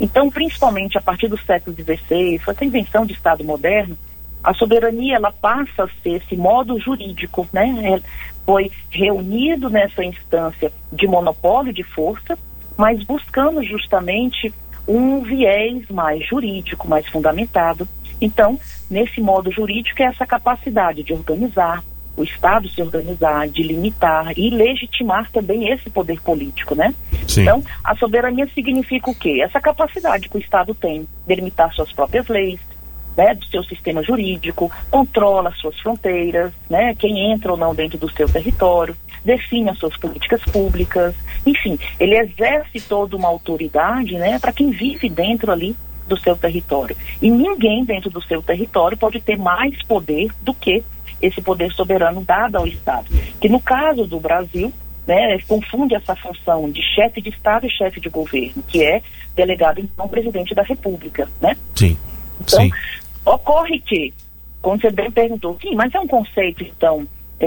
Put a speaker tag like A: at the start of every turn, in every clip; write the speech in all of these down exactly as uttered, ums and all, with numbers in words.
A: Então, principalmente a partir do século dezesseis, com essa invenção de Estado moderno, a soberania ela passa a ser esse modo jurídico, né? Foi reunido nessa instância de monopólio de força, mas buscando justamente um viés mais jurídico, mais fundamentado. Então, nesse modo jurídico é essa capacidade de organizar, o Estado se organizar, de limitar e legitimar também esse poder político, né?
B: Sim.
A: Então, a soberania significa o quê? Essa capacidade que o Estado tem de limitar suas próprias leis, né, do seu sistema jurídico, controla suas fronteiras, né, quem entra ou não dentro do seu território, define as suas políticas públicas, enfim, ele exerce toda uma autoridade, né, para quem vive dentro ali do seu território. E ninguém dentro do seu território pode ter mais poder do que esse poder soberano dado ao Estado. Que no caso do Brasil, né, confunde essa função de chefe de Estado e chefe de governo, que é delegado então ao presidente da República, né?
B: Sim.
A: Então,
B: Sim.
A: ocorre que, como você bem perguntou, sim, mas é um conceito, então,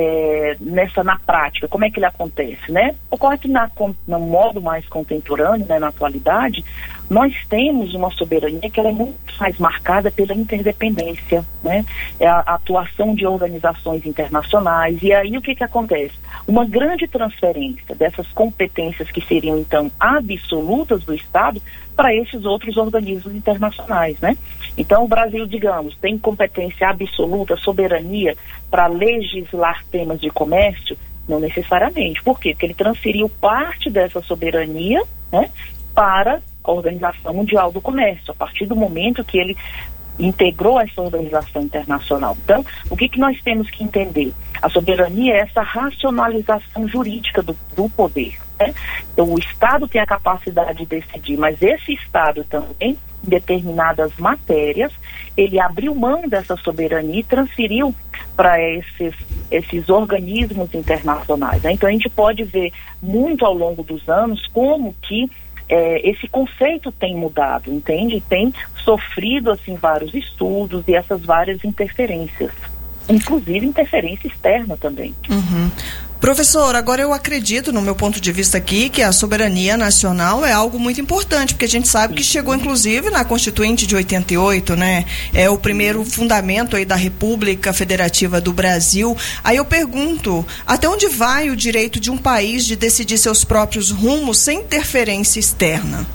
A: é, nessa, na prática, como é que ele acontece, né? Ocorre que na, no modo mais contemporâneo, né, na atualidade, nós temos uma soberania que ela é muito mais marcada pela interdependência, né? É a, a atuação de organizações internacionais, e aí o que que acontece? Uma grande transferência dessas competências que seriam, então, absolutas do Estado para esses outros organismos internacionais, né? Então, o Brasil, digamos, tem competência absoluta, soberania para legislar temas de comércio? Não necessariamente. Por quê? Porque ele transferiu parte dessa soberania, né, para a Organização Mundial do Comércio, a partir do momento que ele integrou essa organização internacional. Então, o que que nós temos que entender? A soberania é essa racionalização jurídica do, do poder, né? Então, o Estado tem a capacidade de decidir, mas esse Estado também, em determinadas matérias, ele abriu mão dessa soberania e transferiu para esses, esses organismos internacionais, né? Então, a gente pode ver muito ao longo dos anos como que É, esse conceito tem mudado, entende? Tem sofrido, assim, vários estudos e essas várias interferências, inclusive interferência externa também.
C: Uhum. Professor, agora eu acredito, no meu ponto de vista aqui, que a soberania nacional é algo muito importante, porque a gente sabe que chegou, inclusive, na Constituinte de oitenta e oito, né? É o primeiro fundamento aí da República Federativa do Brasil. Aí eu pergunto, até onde vai o direito de um país de decidir seus próprios rumos sem interferência externa?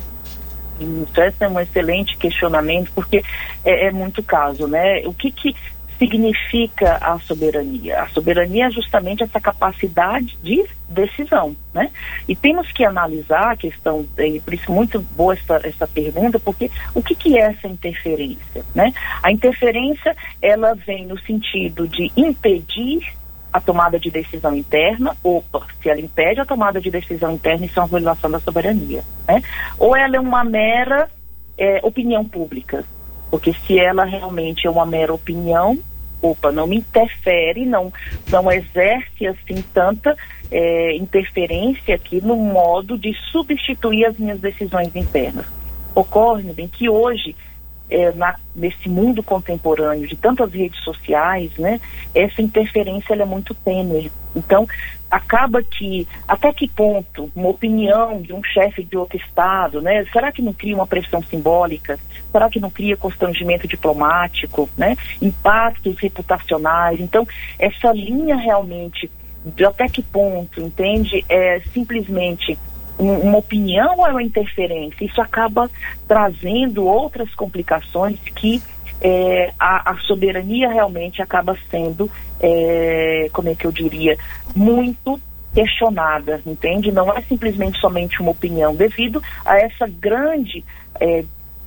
A: Isso, esse é um excelente questionamento, porque é, é muito caso, né? O que que significa a soberania? A soberania é justamente essa capacidade de decisão, né? E temos que analisar a questão, e por isso muito boa essa, essa pergunta, porque o que que é essa interferência, né? A interferência, ela vem no sentido de impedir a tomada de decisão interna. Opa, se ela impede a tomada de decisão interna, isso é uma violação da soberania, né? Ou ela é uma mera é, opinião pública, porque se ela realmente é uma mera opinião, opa, não me interfere, não, não exerce assim tanta é, interferência aqui no modo de substituir as minhas decisões internas. Ocorre bem que hoje, é, na, nesse mundo contemporâneo de tantas redes sociais, né, essa interferência ela é muito tênue. Então, acaba que, até que ponto uma opinião de um chefe de outro estado, né, será que não cria uma pressão simbólica? Será que não cria constrangimento diplomático, né? Impactos reputacionais? Então, essa linha realmente, de até que ponto, entende? É simplesmente um, uma opinião ou é uma interferência? Isso acaba trazendo outras complicações que é, a, a soberania realmente acaba sendo, é, como é que eu diria, muito questionada, entende? Não é simplesmente somente uma opinião, devido a essa grande é,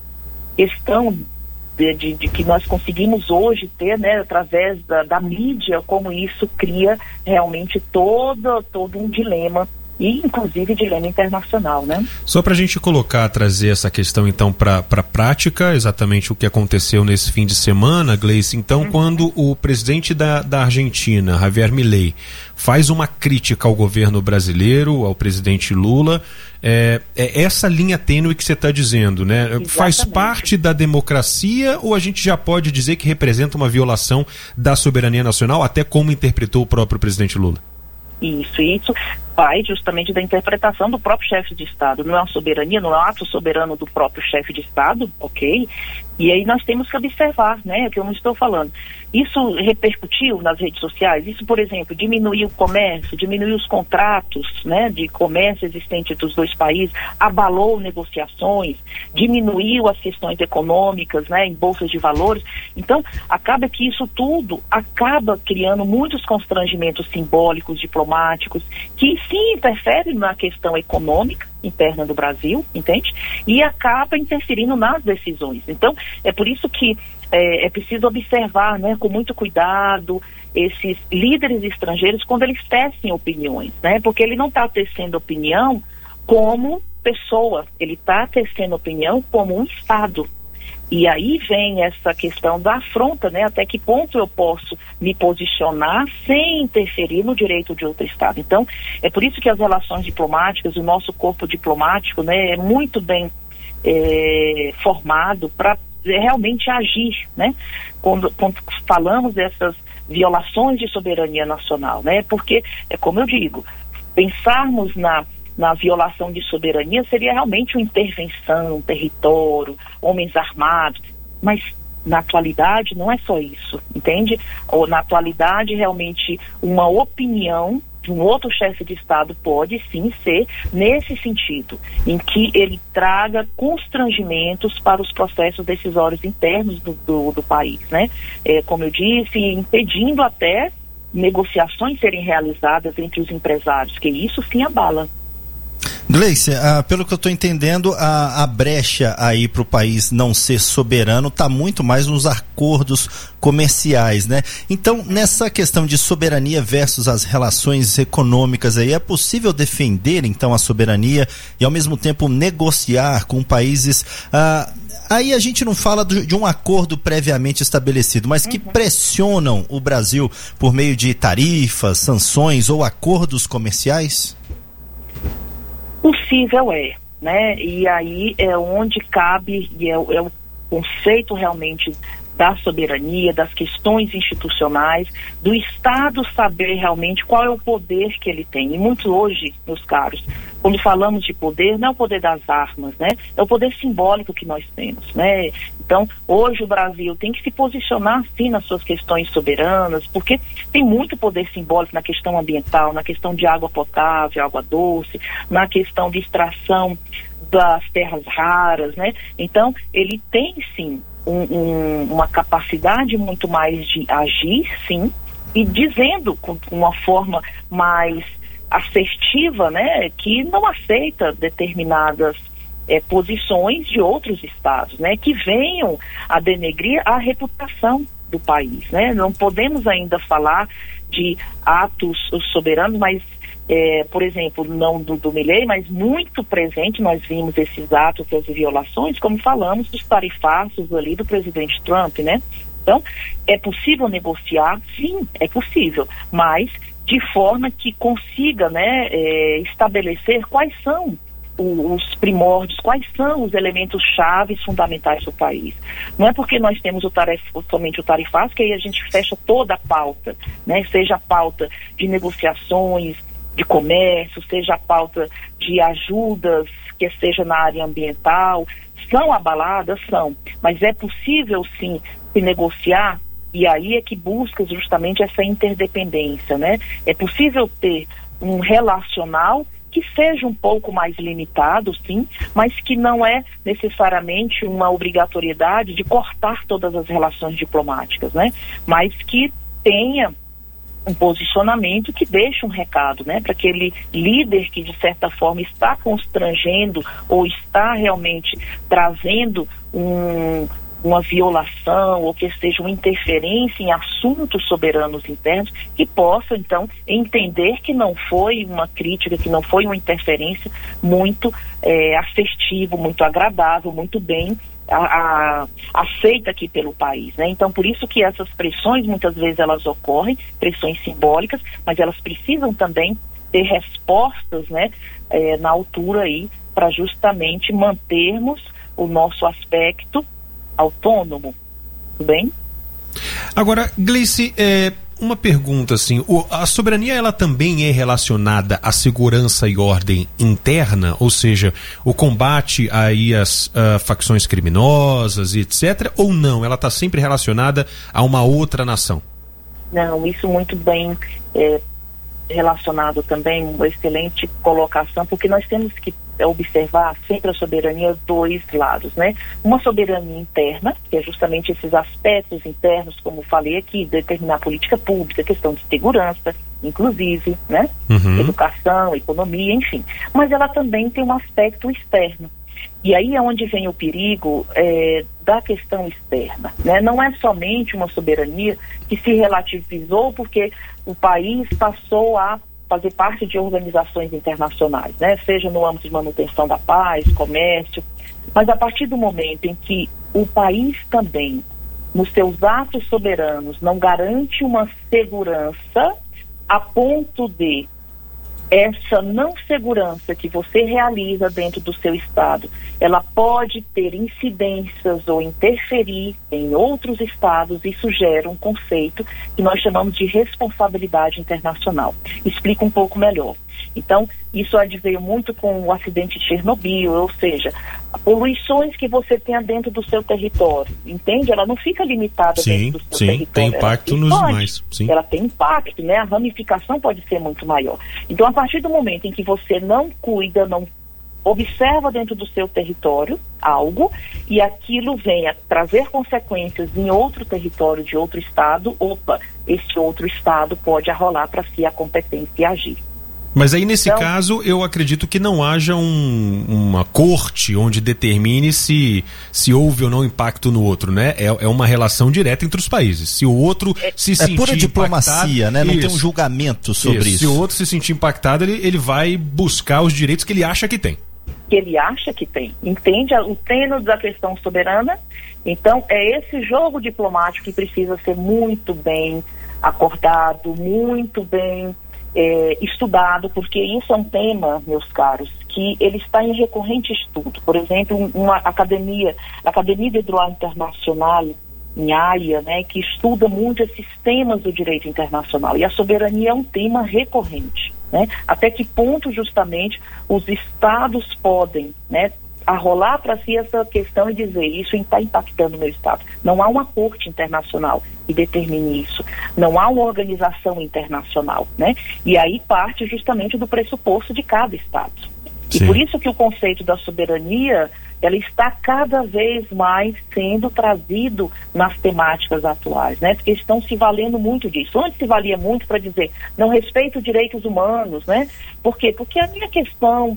A: questão de, de, de que nós conseguimos hoje ter, né, através da, da mídia, como isso cria realmente todo, todo um dilema, e inclusive dilema internacional, né?
B: Só para a gente colocar, trazer essa questão então para a prática, exatamente o que aconteceu nesse fim de semana, Gleice. Então, uhum. quando o presidente da, da Argentina, Javier Milei, faz uma crítica ao governo brasileiro, ao presidente Lula, é, é essa linha tênue que você está dizendo, né? Exatamente. Faz parte da democracia, ou a gente já pode dizer que representa uma violação da soberania nacional, até como interpretou o próprio presidente Lula?
A: Isso, isso vai justamente da interpretação do próprio chefe de Estado. Não é uma soberania, não é um ato soberano do próprio chefe de Estado, ok? E aí nós temos que observar, né, que eu não estou falando. Isso repercutiu nas redes sociais? Isso, por exemplo, diminuiu o comércio, diminuiu os contratos, né, de comércio existente dos dois países, abalou negociações, diminuiu as questões econômicas, né, em bolsas de valores. Então, acaba que isso tudo acaba criando muitos constrangimentos simbólicos, diplomáticos, que sim interferem na questão econômica interna do Brasil, entende? E acaba interferindo nas decisões. Então, é por isso que é, é preciso observar, né, com muito cuidado esses líderes estrangeiros quando eles tecem opiniões, né? Porque ele não está tecendo opinião como pessoa, ele está tecendo opinião como um Estado. E aí vem essa questão da afronta, né? Até que ponto eu posso me posicionar sem interferir no direito de outro Estado. Então, é por isso que as relações diplomáticas, o nosso corpo diplomático, né, é muito bem é, formado para realmente agir, né? Quando, quando falamos dessas violações de soberania nacional, né? Porque, é como eu digo, pensarmos na na violação de soberania seria realmente uma intervenção, um território, homens armados, mas na atualidade não é só isso, entende? Ou na atualidade realmente uma opinião de um outro chefe de Estado pode sim ser nesse sentido, em que ele traga constrangimentos para os processos decisórios internos do, do, do país, né? É, como eu disse, impedindo até negociações serem realizadas entre os empresários, que isso sim abala.
D: Gleice, ah, pelo que eu estou entendendo, a, a brecha aí para o país não ser soberano está muito mais nos acordos comerciais, né? Então, nessa questão de soberania versus as relações econômicas aí, é possível defender então a soberania e ao mesmo tempo negociar com países... Ah, aí a gente não fala do, de um acordo previamente estabelecido, mas que uhum. pressionam o Brasil por meio de tarifas, sanções ou acordos comerciais?
A: Possível é, né? E aí é onde cabe, e é, é o conceito realmente da soberania, das questões institucionais, do Estado saber realmente qual é o poder que ele tem. E muito hoje, meus caros, quando falamos de poder, não é o poder das armas, né? É o poder simbólico que nós temos, né? Então, hoje o Brasil tem que se posicionar, sim, nas suas questões soberanas, porque tem muito poder simbólico na questão ambiental, na questão de água potável, água doce, na questão de extração das terras raras, né? Então, ele tem, sim, um, um, uma capacidade muito mais de agir, sim, e dizendo com uma forma mais assertiva, né, que não aceita determinadas é, posições de outros estados, né, que venham a denegrir a reputação do país, né? Não podemos ainda falar de atos soberanos, mas É, por exemplo, não do, do Milei, mas muito presente, nós vimos esses atos, essas violações, como falamos dos tarifaços ali do presidente Trump, né? Então, é possível negociar? Sim, é possível, mas de forma que consiga, né, é, estabelecer quais são o, os primórdios, quais são os elementos chaves fundamentais do país. Não é porque nós temos o tarif, somente o tarifaço que aí a gente fecha toda a pauta, né? Seja a pauta de negociações, de comércio, seja a pauta de ajudas, que seja na área ambiental, são abaladas? São, mas é possível sim se negociar, e aí é que busca justamente essa interdependência, né? É possível ter um relacional que seja um pouco mais limitado, sim, mas que não é necessariamente uma obrigatoriedade de cortar todas as relações diplomáticas, né? Mas que tenha um posicionamento que deixa um recado, né, para aquele líder que de certa forma está constrangendo ou está realmente trazendo um, uma violação ou que seja uma interferência em assuntos soberanos internos, que possa então entender que não foi uma crítica, que não foi uma interferência muito é, assertivo, muito agradável, muito bem A, a, aceita aqui pelo país, né? Então, por isso que essas pressões, muitas vezes elas ocorrem, pressões simbólicas, mas elas precisam também ter respostas, né, é, na altura aí, para justamente mantermos o nosso aspecto autônomo, tudo bem?
B: Agora, Gleice, é, uma pergunta assim, o, a soberania ela também é relacionada à segurança e ordem interna, ou seja, o combate aí às uh, facções criminosas e etcétera, ou não? Ela está sempre relacionada a uma outra nação?
A: Não, isso muito bem é, relacionado também, uma excelente colocação, porque nós temos que observar sempre a soberania dois lados, né? Uma soberania interna, que é justamente esses aspectos internos, como falei aqui, determinar a política pública, questão de segurança, inclusive, né? Uhum. Educação, economia, enfim. Mas ela também tem um aspecto externo. E aí é onde vem o perigo é, da questão externa, né? Não é somente uma soberania que se relativizou porque o país passou a fazer parte de organizações internacionais, né? Seja no âmbito de manutenção da paz, comércio, mas a partir do momento em que o país também, nos seus atos soberanos, não garante uma segurança a ponto de essa não segurança que você realiza dentro do seu estado, ela pode ter incidências ou interferir em outros estados, isso gera um conceito que nós chamamos de responsabilidade internacional. Explico um pouco melhor. Então, isso adveio muito com o acidente de Chernobyl, ou seja, poluições que você tenha dentro do seu território, entende? Ela não fica limitada
B: sim,
A: dentro do seu
B: sim,
A: território.
B: Sim, tem impacto nos demais. Sim.
A: Ela tem impacto, né? A ramificação pode ser muito maior. Então, a partir do momento em que você não cuida, não observa dentro do seu território algo e aquilo venha trazer consequências em outro território de outro estado, opa, esse outro estado pode arrolar para si a competência e agir.
B: Mas aí, nesse
A: então,
B: caso, eu acredito que não haja um, uma corte onde determine se, se houve ou não impacto no outro, né? É, é uma relação direta entre os países. Se o outro
D: é,
B: se
D: é
B: sentir
D: pura diplomacia, né? Não
B: isso,
D: tem um julgamento sobre isso.
B: isso. Se o outro se sentir impactado, ele, ele vai buscar os direitos que ele acha que tem.
A: Que ele acha que tem. Entende o tênue da questão soberana? Então, é esse jogo diplomático que precisa ser muito bem acordado, muito bem É, estudado, porque isso é um tema, meus caros, que ele está em recorrente estudo. Por exemplo, uma academia, a Academia de Droit Internacional em Haia, né, que estuda muito esses temas do direito internacional, e a soberania é um tema recorrente, né? Até que ponto justamente os estados podem, né, arrolar para si essa questão e dizer isso está impactando o meu estado. Não há uma corte internacional que determine isso. Não há uma organização internacional, né? E aí parte justamente do pressuposto de cada estado. Sim. E por isso que o conceito da soberania, ela está cada vez mais sendo trazido nas temáticas atuais, né? Porque estão se valendo muito disso. Antes se valia muito para dizer, não respeito os direitos humanos, né? Por quê? Porque a minha questão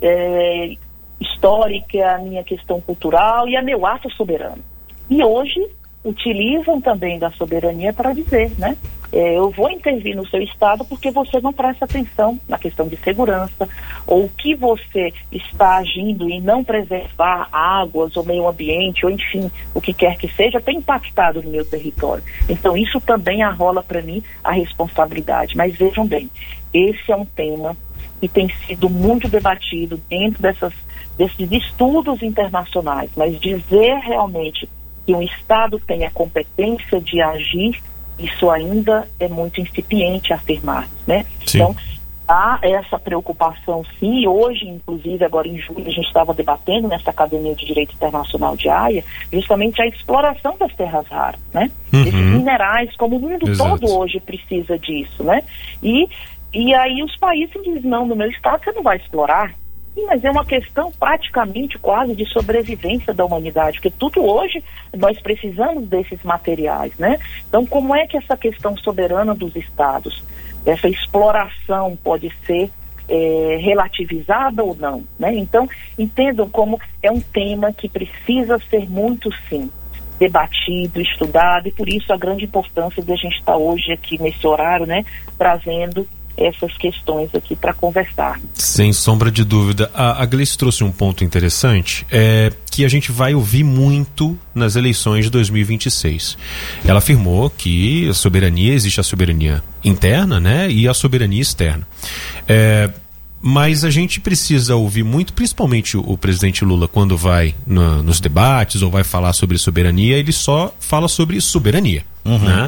A: é, histórica, a minha questão cultural e a meu ato soberano. E hoje utilizam também da soberania para dizer, né? É, eu vou intervir no seu estado porque você não presta atenção na questão de segurança, ou o que você está agindo em não preservar águas ou meio ambiente, ou enfim, o que quer que seja, tem impactado no meu território. Então isso também arrola para mim a responsabilidade. Mas vejam bem, esse é um tema que tem sido muito debatido dentro dessas, desses estudos internacionais, mas dizer realmente que um Estado tem a competência de agir, isso ainda é muito incipiente a afirmar, né? Sim. Então, há essa preocupação sim. Hoje, inclusive, agora em julho, a gente estava debatendo nessa Academia de Direito Internacional de Haia, justamente a exploração das terras raras, né? Uhum. Esses minerais, como o mundo Exato. Todo hoje precisa disso, né? E, e aí os países dizem, não, no meu estado você não vai explorar. Sim, mas é uma questão praticamente quase de sobrevivência da humanidade, porque tudo hoje nós precisamos desses materiais, né? Então, como é que essa questão soberana dos estados, essa exploração pode ser é, relativizada ou não, né? Então, entendam como é um tema que precisa ser muito, sim, debatido, estudado, e por isso a grande importância de a gente estar hoje aqui nesse horário, né, trazendo essas questões aqui para conversar.
B: Sem sombra de dúvida. A, a Gleice trouxe um ponto interessante, é, que a gente vai ouvir muito nas eleições de dois mil e vinte e seis. Ela afirmou que a soberania, existe a soberania interna, né, e a soberania externa. É, mas a gente precisa ouvir muito, principalmente o, o presidente Lula, quando vai na, nos debates ou vai falar sobre soberania, ele só fala sobre soberania. Uhum. Né?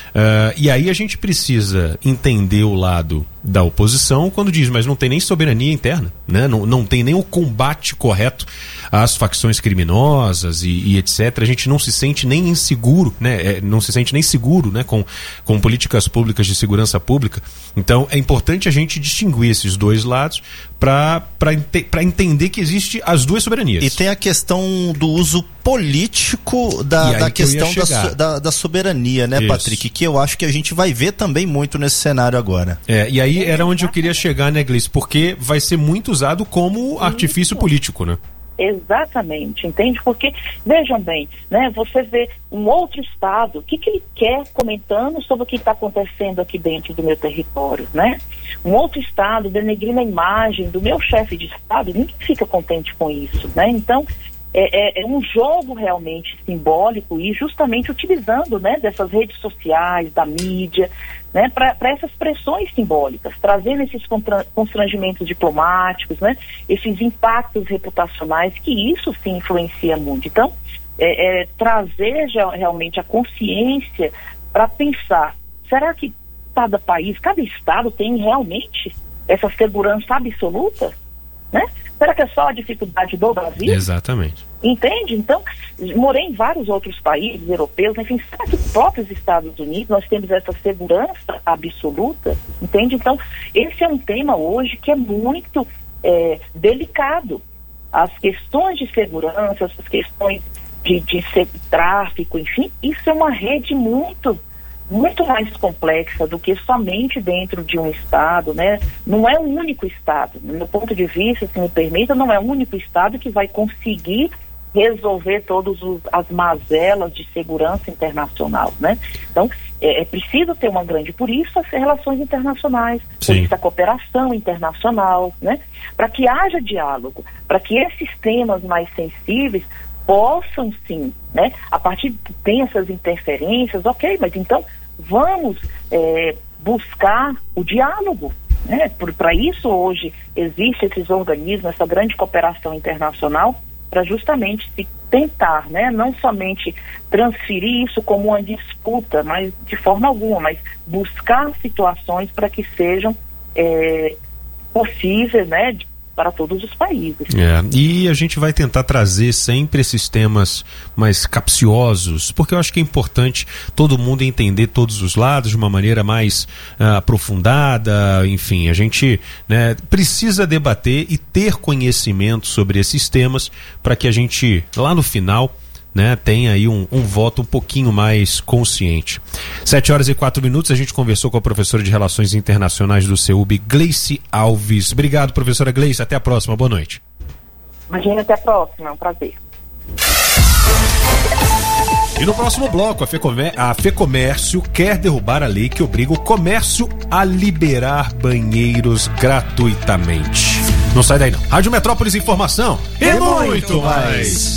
B: Uh, e aí a gente precisa entender o lado da oposição quando diz, mas não tem nem soberania interna, né? Não, não tem nem o combate correto às facções criminosas e, e etcétera. A gente não se sente nem inseguro, né? É, não se sente nem seguro, né? Com, com políticas públicas de segurança pública. Então é importante a gente distinguir esses dois lados para ente, para entender que existe as duas soberanias.
D: E tem a questão do uso político da, da questão que da, da, da soberania, né, Isso. Patrick? Que eu acho que a gente vai ver também muito nesse cenário agora.
B: É, e aí era onde eu queria chegar, né, Gleice? Porque vai ser muito usado como artifício político, né?
A: Exatamente, entende? Porque, vejam bem, né, você vê um outro estado, o que, que ele quer comentando sobre o que está acontecendo aqui dentro do meu território, né? Um outro estado denegrindo a imagem do meu chefe de estado, ninguém fica contente com isso, né? Então, é, é, é um jogo realmente simbólico e justamente utilizando, né, dessas redes sociais, da mídia, né, para essas pressões simbólicas, trazendo esses constrangimentos diplomáticos, né, esses impactos reputacionais, que isso sim influencia muito. Então, é, é, trazer já, realmente a consciência para pensar, será que cada país, cada estado tem realmente essa segurança absoluta? Né? Será que é só a dificuldade do Brasil?
B: Exatamente.
A: Entende? Então, morei em vários outros países europeus, enfim, será que os próprios Estados Unidos nós temos essa segurança absoluta? Entende? Então, esse é um tema hoje que é muito é, delicado. As questões de segurança, as questões de, de tráfico, enfim, isso é uma rede muito muito mais complexa do que somente dentro de um estado, né? Não é um único estado, do meu ponto de vista, se me permita, não é um único estado que vai conseguir resolver todas as mazelas de segurança internacional, né? Então, é, é preciso ter uma grande, por isso as relações internacionais, por isso a cooperação internacional, né? Para que haja diálogo, para que esses temas mais sensíveis possam sim, né? A partir de tem essas interferências, ok, mas então vamos é, buscar o diálogo, né? Para isso hoje existe esses organismos, essa grande cooperação internacional, para justamente se tentar, né? Não somente transferir isso como uma disputa, mas de forma alguma, mas buscar situações para que sejam é, possíveis, né? Para todos os países.
B: É, e a gente vai tentar trazer sempre esses temas mais capciosos, porque eu acho que é importante todo mundo entender todos os lados de uma maneira mais uh, aprofundada, enfim, a gente, né, precisa debater e ter conhecimento sobre esses temas para que a gente, lá no final, né, tem aí um, um voto um pouquinho mais consciente. Sete horas e quatro minutos, a gente conversou com a professora de Relações Internacionais do C E U B, Gleice Alves. Obrigado, professora Gleice, até a próxima, boa noite.
A: Imagina, até a próxima, é um prazer.
B: E no próximo bloco, a Fecomé- a Fecomércio quer derrubar a lei que obriga o comércio a liberar banheiros gratuitamente. Não sai daí não. Rádio Metrópolis, informação e, e muito, muito mais.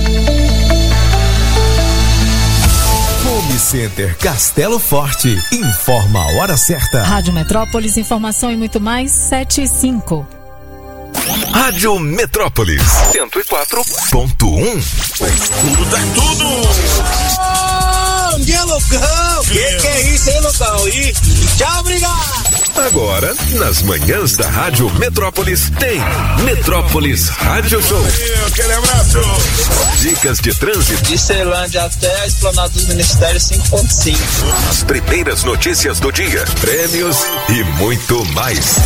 E: Home Center Castelo Forte informa a hora certa.
F: Rádio Metrópolis, informação e muito mais, sete e cinco.
E: Rádio Metrópolis cento e quatro ponto um.
G: Tudo é tudo!
H: Oh, que loucão! Que que é isso, hein, loucão? E tchau, obrigado!
E: Agora, nas manhãs da Rádio Metrópolis, tem Metrópolis Rádio Show.
G: Aquele abraço!
E: Dicas de trânsito.
H: De Ceilândia até a Esplanada dos Ministérios cinco ponto cinco.
E: As primeiras notícias do dia, prêmios e muito mais.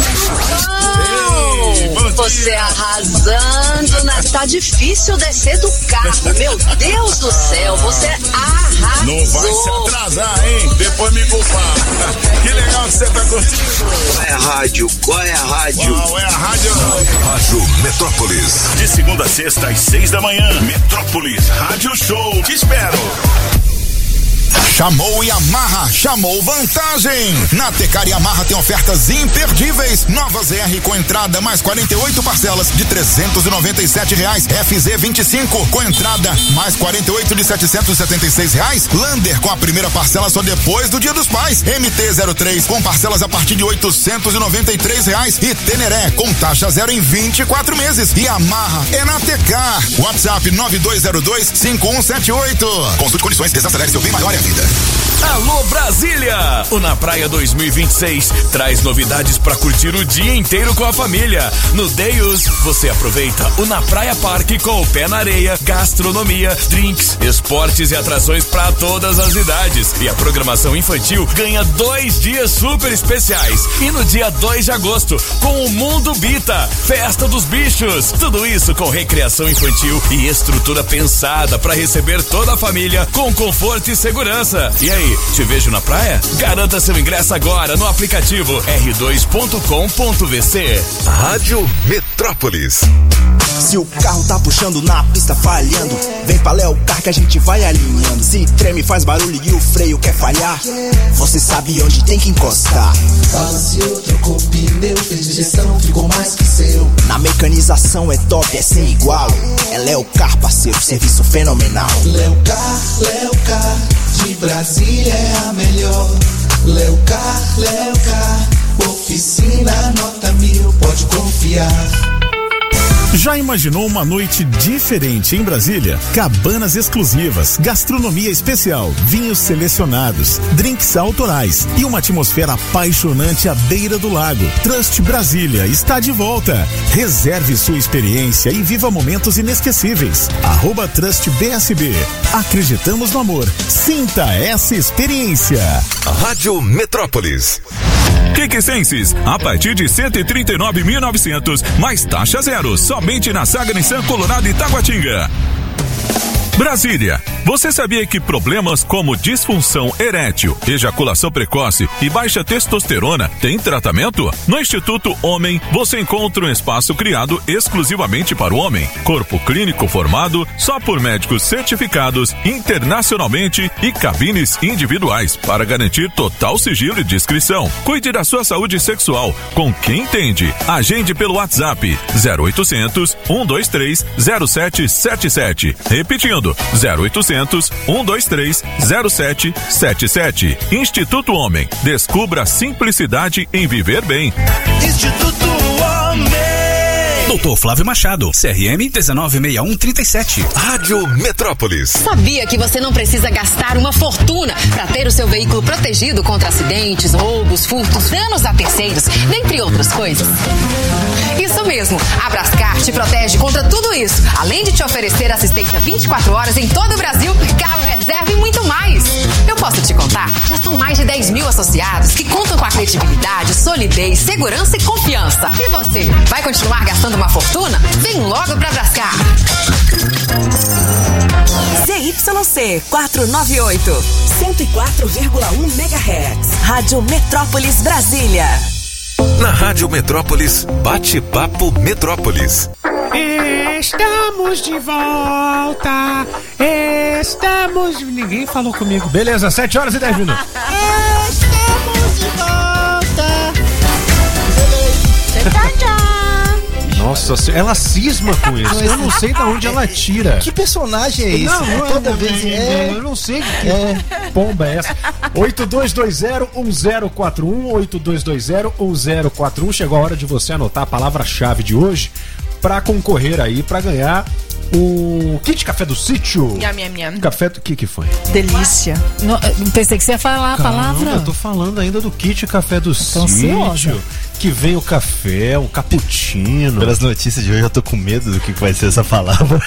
I: Oh, você arrasando, na... tá difícil descer do carro, meu Deus do céu, você arrasou.
G: Não vai se atrasar, hein? Depois me culpar. Que legal que você tá curtindo.
H: Qual é a rádio? Qual é a rádio?
G: Qual é a rádio?
E: Rádio Metrópolis.
G: De segunda a sexta às seis da manhã. Metrópolis Rádio Show. Te espero.
J: Chamou Yamaha, chamou vantagem. Na Tecar Yamaha tem ofertas imperdíveis. Nova Z R com entrada mais quarenta e oito parcelas de trezentos e noventa e sete reais. F Z vinte e cinco com entrada mais quarenta e oito de setecentos e setenta e seis reais. Lander com a primeira parcela só depois do Dia dos Pais. M T zero três com parcelas a partir de oitocentos e noventa e três reais. E Teneré com taxa zero em vinte e quatro meses. Yamaha é na Tecar. WhatsApp nove dois zero dois cinco um sete oito. Consulte condições, desacelere seu bem maior e a vida.
E: Alô Brasília! O Na Praia dois mil e vinte e seis traz novidades para curtir o dia inteiro com a família. No Deus, você aproveita o Na Praia Parque com o pé na areia, gastronomia, drinks, esportes e atrações para todas as idades. E a programação infantil ganha dois dias super especiais. E no dia dois de agosto, com o Mundo Bita, Festa dos Bichos. Tudo isso com recreação infantil e estrutura pensada para receber toda a família com conforto e segurança. E aí, te vejo na praia? Garanta seu ingresso agora no aplicativo r dois ponto com ponto v c.
J: Rádio Metrópolis.
K: Se o carro tá puxando na pista falhando, vem pra Léo Car que a gente vai alinhando. Se treme, faz barulho e o freio quer falhar, você sabe onde tem que encostar.
L: Balanceou, trocou pneu, fez digestão, ficou mais que seu.
K: Na mecanização é top, é sem igual. É Léo Car, parceiro, serviço fenomenal.
L: Léo Car, Léo Car, de Brasília é a melhor. Léo Car, Léo Car, oficina nota mil, pode confiar.
M: Já imaginou uma noite diferente em Brasília? Cabanas exclusivas, gastronomia especial, vinhos selecionados, drinks autorais e uma atmosfera apaixonante à beira do lago. Trust Brasília está de volta. Reserve sua experiência e viva momentos inesquecíveis. Arroba Trust B S B. Acreditamos no amor. Sinta essa experiência.
J: Rádio Metrópolis.
N: Quiquecenses, a partir de cento e trinta e nove mil e novecentos, mais taxa zero, somente na Saga Nissan Colorado e Taguatinga. Brasília, você sabia que problemas como disfunção erétil, ejaculação precoce e baixa testosterona têm tratamento? No Instituto Homem, você encontra um espaço criado exclusivamente para o homem. Corpo clínico formado só por médicos certificados internacionalmente e cabines individuais para garantir total sigilo e discrição. Cuide da sua saúde sexual com quem entende. Agende pelo WhatsApp zero oitocentos, um dois três, zero sete sete sete. Repetindo, zero oitocentos, um dois três, zero sete sete sete. Instituto Homem. Descubra a simplicidade em viver bem.
K: Instituto Homem.
O: Doutor Flávio Machado, C R M dezenove sessenta e um trinta e sete.
J: Rádio Metrópolis.
P: Sabia que você não precisa gastar uma fortuna para ter o seu veículo protegido contra acidentes, roubos, furtos, danos a terceiros, dentre outras coisas? Isso mesmo, a Brascar te protege contra tudo isso, além de te oferecer assistência vinte e quatro horas em todo o Brasil, carro reserva e muito mais. Eu posso te contar? Já são mais de dez mil associados que contam com a credibilidade, solidez, segurança e confiança. E você, vai continuar gastando uma fortuna? Vem logo pra Brascar.
Q: Z Y C quatrocentos e noventa e oito, cento e quatro vírgula um megahertz. Rádio Metrópolis Brasília.
J: Na Rádio Metrópolis, Bate-Papo Metrópolis.
B: Estamos de volta. Estamos. Ninguém falou comigo. Beleza, sete horas e dez minutos.
C: Estamos de volta. Tchau, tchau.
B: Nossa, ela cisma com isso. Eu não sei de onde ela tira.
D: Que personagem é esse?
B: Não, não
D: Toda
B: é,
D: vez
B: é,
D: é.
B: eu não sei que é. Pomba é essa. oito dois dois zero, um zero quatro um, oito dois dois zero, um zero quatro um. Chegou a hora de você anotar a palavra-chave de hoje para concorrer aí, para ganhar o kit café do sítio.
C: Nham, nham, nham.
B: Café do que que foi?
C: Delícia.
F: Não, pensei que você ia falar a
B: Calma,
F: palavra.
B: eu tô falando ainda do kit café do
F: Então,
B: sítio.
F: ansiosa.
B: Que vem o café, o cappuccino.
D: Pelas notícias de hoje eu tô com medo do que vai ser essa palavra.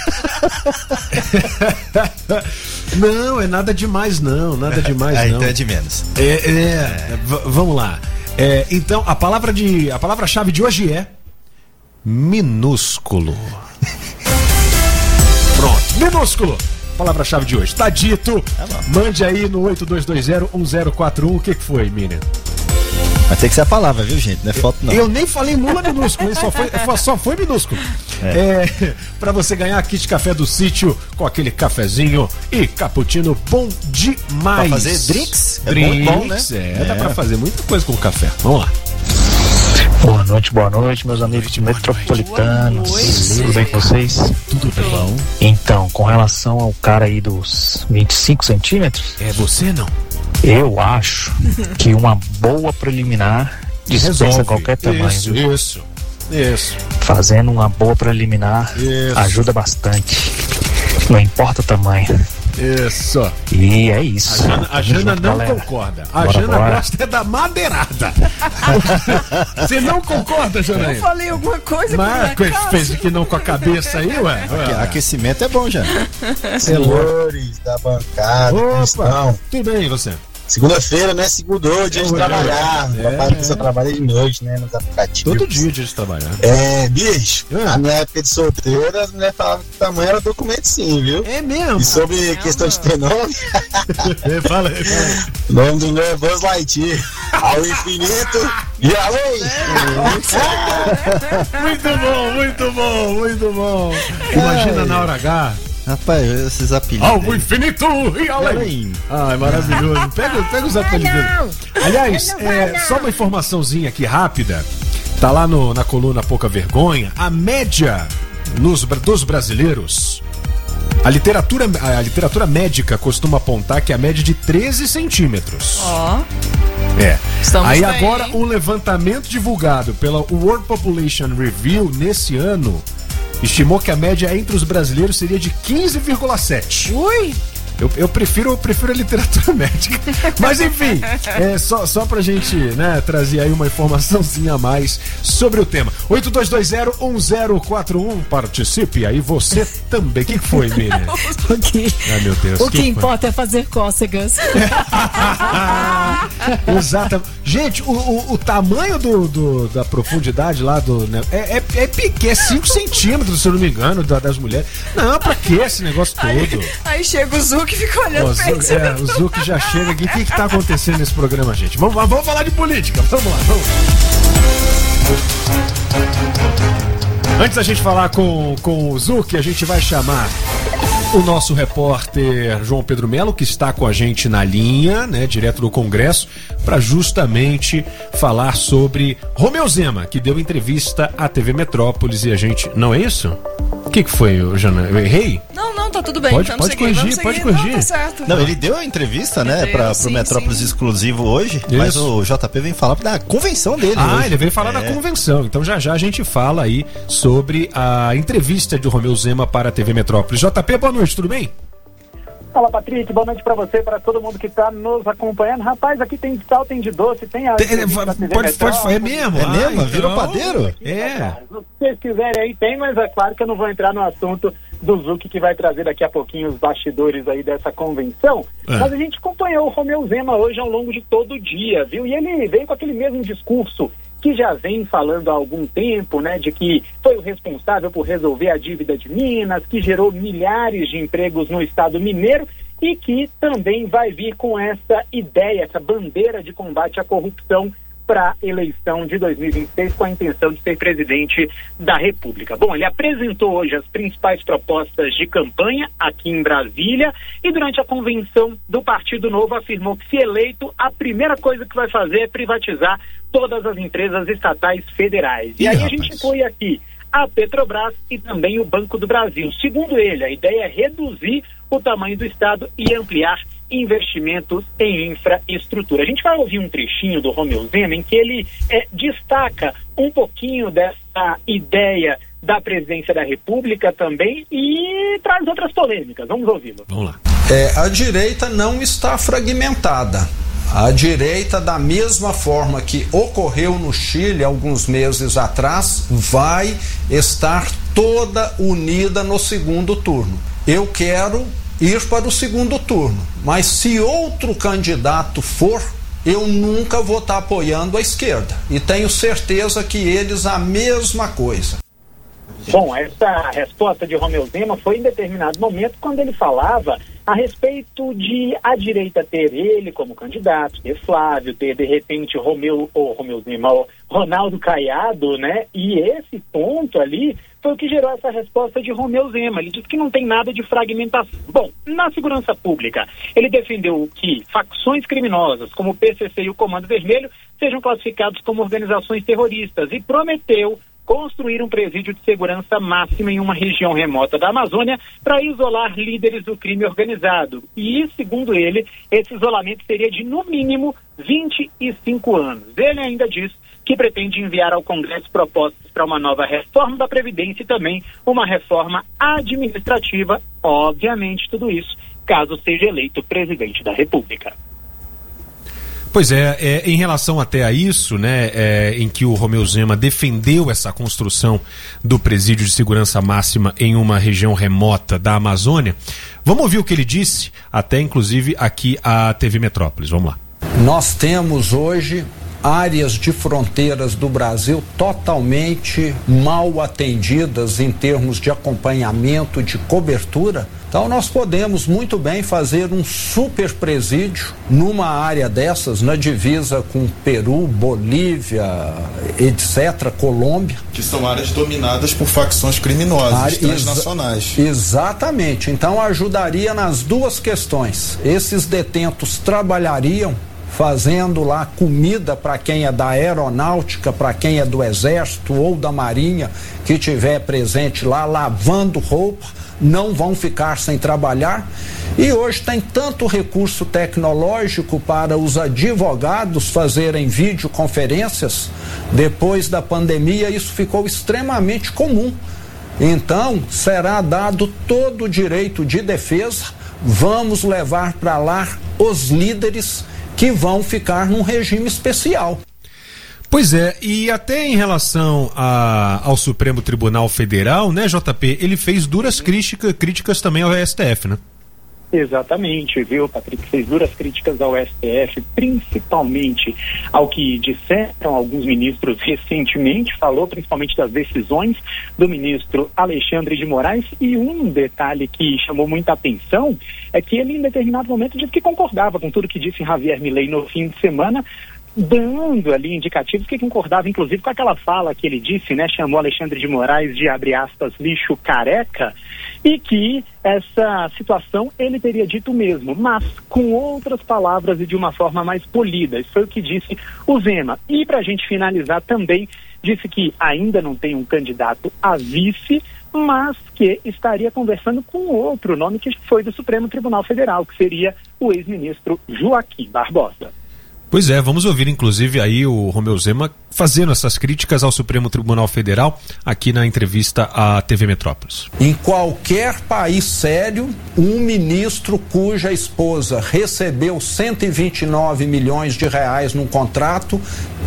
B: Não, é nada demais não, nada demais
D: ah,
B: não.
D: então é de menos.
B: É, é, v- vamos lá. É, então, a palavra de, a palavra-chave de hoje é minúsculo. Pronto, minúsculo. Palavra-chave de hoje. Tá dito.
D: Tá bom.
B: Mande aí no oito dois dois zero, um zero quatro um. O que que foi, Miriam?
D: Vai ter que ser a palavra, viu, gente? Não é foto, não.
B: Eu nem falei mula minúsculo, hein? Só foi, só foi minúsculo. É. É, pra você ganhar kit café do sítio com aquele cafezinho e cappuccino bom demais.
D: Pra fazer drinks? É
B: Drinks,
D: bom, bom, né?
B: É,
D: É.
B: dá pra fazer muita coisa com café. Vamos lá.
R: Boa noite, boa noite, meus amigos metropolitanos. Tudo bem com vocês?
B: Tudo bom.
R: Então, com relação ao cara aí dos vinte e cinco centímetros,
B: É você não?
R: eu acho que uma boa preliminar dispensa
B: Resolve.
R: qualquer tamanho.
B: Isso,
R: viu?
B: isso, isso.
R: Fazendo uma boa preliminar
B: Isso.
R: ajuda bastante. Não importa o tamanho.
B: Isso.
R: E é isso.
B: A Jana, a Jana não
R: galera.
B: concorda. A
R: Bora,
B: Jana
R: bora.
B: gosta é da madeirada. Você não concorda, Jana?
C: Eu falei alguma coisa
B: Mas
C: que não é
B: fez que não com a cabeça aí, ué?
D: Aque- Aquecimento é bom, já.
S: Senhores da bancada, como estão?
B: Tudo bem, e você?
S: Segunda-feira, né? Segundou, dia de
B: É,
S: trabalhar.
B: é.
S: Papai que só trabalha de noite, né? Nos aplicativos.
B: Todo dia dia de trabalhar.
S: É, bicho, na minha época de solteira, as mulheres falavam que o tamanho era documento sim, viu?
B: É mesmo?
S: E sobre questão de ter nome,
B: Fala aí, fala aí.
S: o nome do meu é Buzz Lightyear. Ao infinito e além.
B: Muito bom, muito bom, muito bom. Imagina na hora H.
D: Rapaz, esses apelidos.
B: Ao infinito e além. Ah, é maravilhoso. Pega, pega os apelidos. Aliás, é, só uma informaçãozinha aqui rápida. Tá lá no, na coluna Pouca Vergonha. A média nos, dos brasileiros. A literatura, a literatura médica costuma apontar que a média é de treze centímetros.
C: Ó.
B: É.
C: Estamos
B: Aí
C: bem,
B: agora,
C: hein?
B: um levantamento divulgado pela World Population Review nesse ano estimou que a média entre os brasileiros seria de quinze vírgula sete.
C: Ui!
B: Eu, eu, prefiro, eu prefiro a literatura médica. Mas enfim, é só, só pra gente, né, trazer aí uma informaçãozinha a mais sobre o tema. oito dois dois zero um zero quatro um, participe aí você também. O que que foi, Miriam?
F: O que,
B: Ai, meu Deus.
F: o que
B: foi?
F: importa é fazer cócegas.
B: Exato. Gente, o, o, o tamanho do, do- da profundidade lá do. Né, é, é, é pequeno, é cinco centímetros, se eu não me engano, da- das mulheres. Não, pra que esse negócio todo?
C: Aí chega o Zuc e fica olhando
B: Ó,
C: pra
B: Zu-
C: ele.
B: é, o Zuc já chega aqui. O que, que tá acontecendo nesse programa, gente? Vamos, lá, vamos falar de política. Vamos lá, vamos. Antes da gente falar com, com o Zuc, a gente vai chamar o nosso repórter João Pedro Melo, que está com a gente na linha, né, direto do Congresso, para justamente falar sobre Romeu Zema, que deu entrevista à T V Metrópolis e a gente... Não é isso? O que, que foi, Jana? Eu errei?
C: Não, não, tá tudo bem.
B: Pode-
C: vamos
B: pode
C: seguir,
B: corrigir,
C: vamos
B: pode
C: seguir.
B: corrigir.
C: Não, tá certo.
D: Não, ele deu a entrevista, né,
C: Deu,
D: pra, pro
C: sim,
D: Metrópolis
C: sim.
D: exclusivo hoje, mas o J P vem falar da convenção dele.
B: Ah,
D: hoje.
B: ele veio falar
D: É.
B: da convenção. Então já já a gente fala aí sobre a entrevista de Romeu Zema para a T V Metrópolis. J P, boa noite, tudo bem?
T: Fala, Patrick, boa noite pra você, para todo mundo que tá nos acompanhando. Rapaz, aqui tem de sal, tem de doce, tem a...
B: Tem- pode- pode- é mesmo?
D: É
B: Ah,
D: mesmo? Virou
B: então-
D: padeiro?
B: É.
T: Se vocês quiserem aí, tem, mas é claro que eu não vou entrar no assunto do Zuc, que vai trazer daqui a pouquinho os bastidores aí dessa convenção.
B: É.
T: Mas a gente acompanhou o Romeu Zema hoje ao longo de todo o dia, viu? E ele veio com aquele mesmo discurso que já vem falando há algum tempo, né, de que foi o responsável por resolver a dívida de Minas, que gerou milhares de empregos no estado mineiro e que também vai vir com essa ideia, essa bandeira de combate à corrupção para a eleição de dois mil e vinte e seis com a intenção de ser presidente da República. Bom, ele apresentou hoje as principais propostas de campanha aqui em Brasília e durante a convenção do Partido Novo afirmou que, se eleito, a primeira coisa que vai fazer é privatizar todas as empresas estatais federais. E
B: Ih,
T: aí a
B: rapaz.
T: gente inclui aqui a Petrobras e também o Banco do Brasil. Segundo ele, a ideia é reduzir o tamanho do Estado e ampliar investimentos em infraestrutura. A gente vai ouvir um trechinho do Romeu Zema em que ele é, destaca um pouquinho dessa ideia da presidência da República também e traz outras polêmicas. Vamos ouvi-lo.
B: Vamos lá.
U: É, a direita não está fragmentada. A direita, da mesma forma que ocorreu no Chile alguns meses atrás, vai estar toda unida no segundo turno. Eu quero ir para o segundo turno, mas se outro candidato for, eu nunca vou estar apoiando a esquerda. E tenho certeza que eles a mesma coisa.
T: Bom, essa resposta de Romeu Zema foi em determinado momento quando ele falava a respeito de a direita ter ele como candidato, ter Flávio, ter de repente Romeu, ou Romeu Zema, ou Ronaldo Caiado, né? E esse ponto ali foi o que gerou essa resposta de Romeu Zema. Ele disse que não tem nada de fragmentação. Bom, na segurança pública, ele defendeu que facções criminosas, como o P C C e o Comando Vermelho, sejam classificados como organizações terroristas e prometeu construir um presídio de segurança máxima em uma região remota da Amazônia para isolar líderes do crime organizado. E, segundo ele, esse isolamento seria de, no mínimo, vinte e cinco anos. Ele ainda diz que pretende enviar ao Congresso propostas para uma nova reforma da Previdência e também uma reforma administrativa. Obviamente, tudo isso caso seja eleito presidente da República.
B: Pois é, é, em relação até a isso, né, é, em que o Romeu Zema defendeu essa construção do presídio de segurança máxima em uma região remota da Amazônia, vamos ouvir o que ele disse, até inclusive aqui a T V Metrópolis. Vamos lá.
U: Nós temos hoje áreas de fronteiras do Brasil totalmente mal atendidas em termos de acompanhamento, de cobertura. Então nós podemos muito bem fazer um super presídio numa área dessas, na divisa com Peru, Bolívia, etcétera, Colômbia.
A: Que são áreas dominadas por facções criminosas, Área, transnacionais.
U: Exa- exatamente. Então ajudaria nas duas questões. Esses detentos trabalhariam fazendo lá comida para quem é da aeronáutica, para quem é do exército ou da marinha que tiver presente lá, lavando roupa, não vão ficar sem trabalhar. E hoje tem tanto recurso tecnológico para os advogados fazerem videoconferências. Depois da pandemia isso ficou extremamente comum. Então será dado todo o direito de defesa. Vamos levar para lá os líderes que vão ficar num regime especial.
B: Pois é, e até em relação a, ao Supremo Tribunal Federal, né, J P, ele fez duras crítica, críticas também ao S T F, né?
T: Exatamente, viu, Patrick? Fez duras críticas ao S T F, principalmente ao que disseram alguns ministros recentemente, falou principalmente das decisões do ministro Alexandre de Moraes, e um detalhe que chamou muita atenção é que ele, em determinado momento, disse que concordava com tudo que disse Javier Milei no fim de semana, dando ali indicativos que concordava, inclusive, com aquela fala que ele disse, né, chamou Alexandre de Moraes de, abre aspas, lixo careca, e que essa situação ele teria dito mesmo, mas com outras palavras e de uma forma mais polida. Isso foi o que disse o Zema. E para a gente finalizar também, disse que ainda não tem um candidato a vice, mas que estaria conversando com outro nome que foi do Supremo Tribunal Federal, que seria o ex-ministro Joaquim Barbosa.
B: Pois é, vamos ouvir inclusive aí o Romeu Zema fazendo essas críticas ao Supremo Tribunal Federal aqui na entrevista à T V Metrópolis.
U: Em qualquer país sério, um ministro cuja esposa recebeu cento e vinte e nove milhões de reais num contrato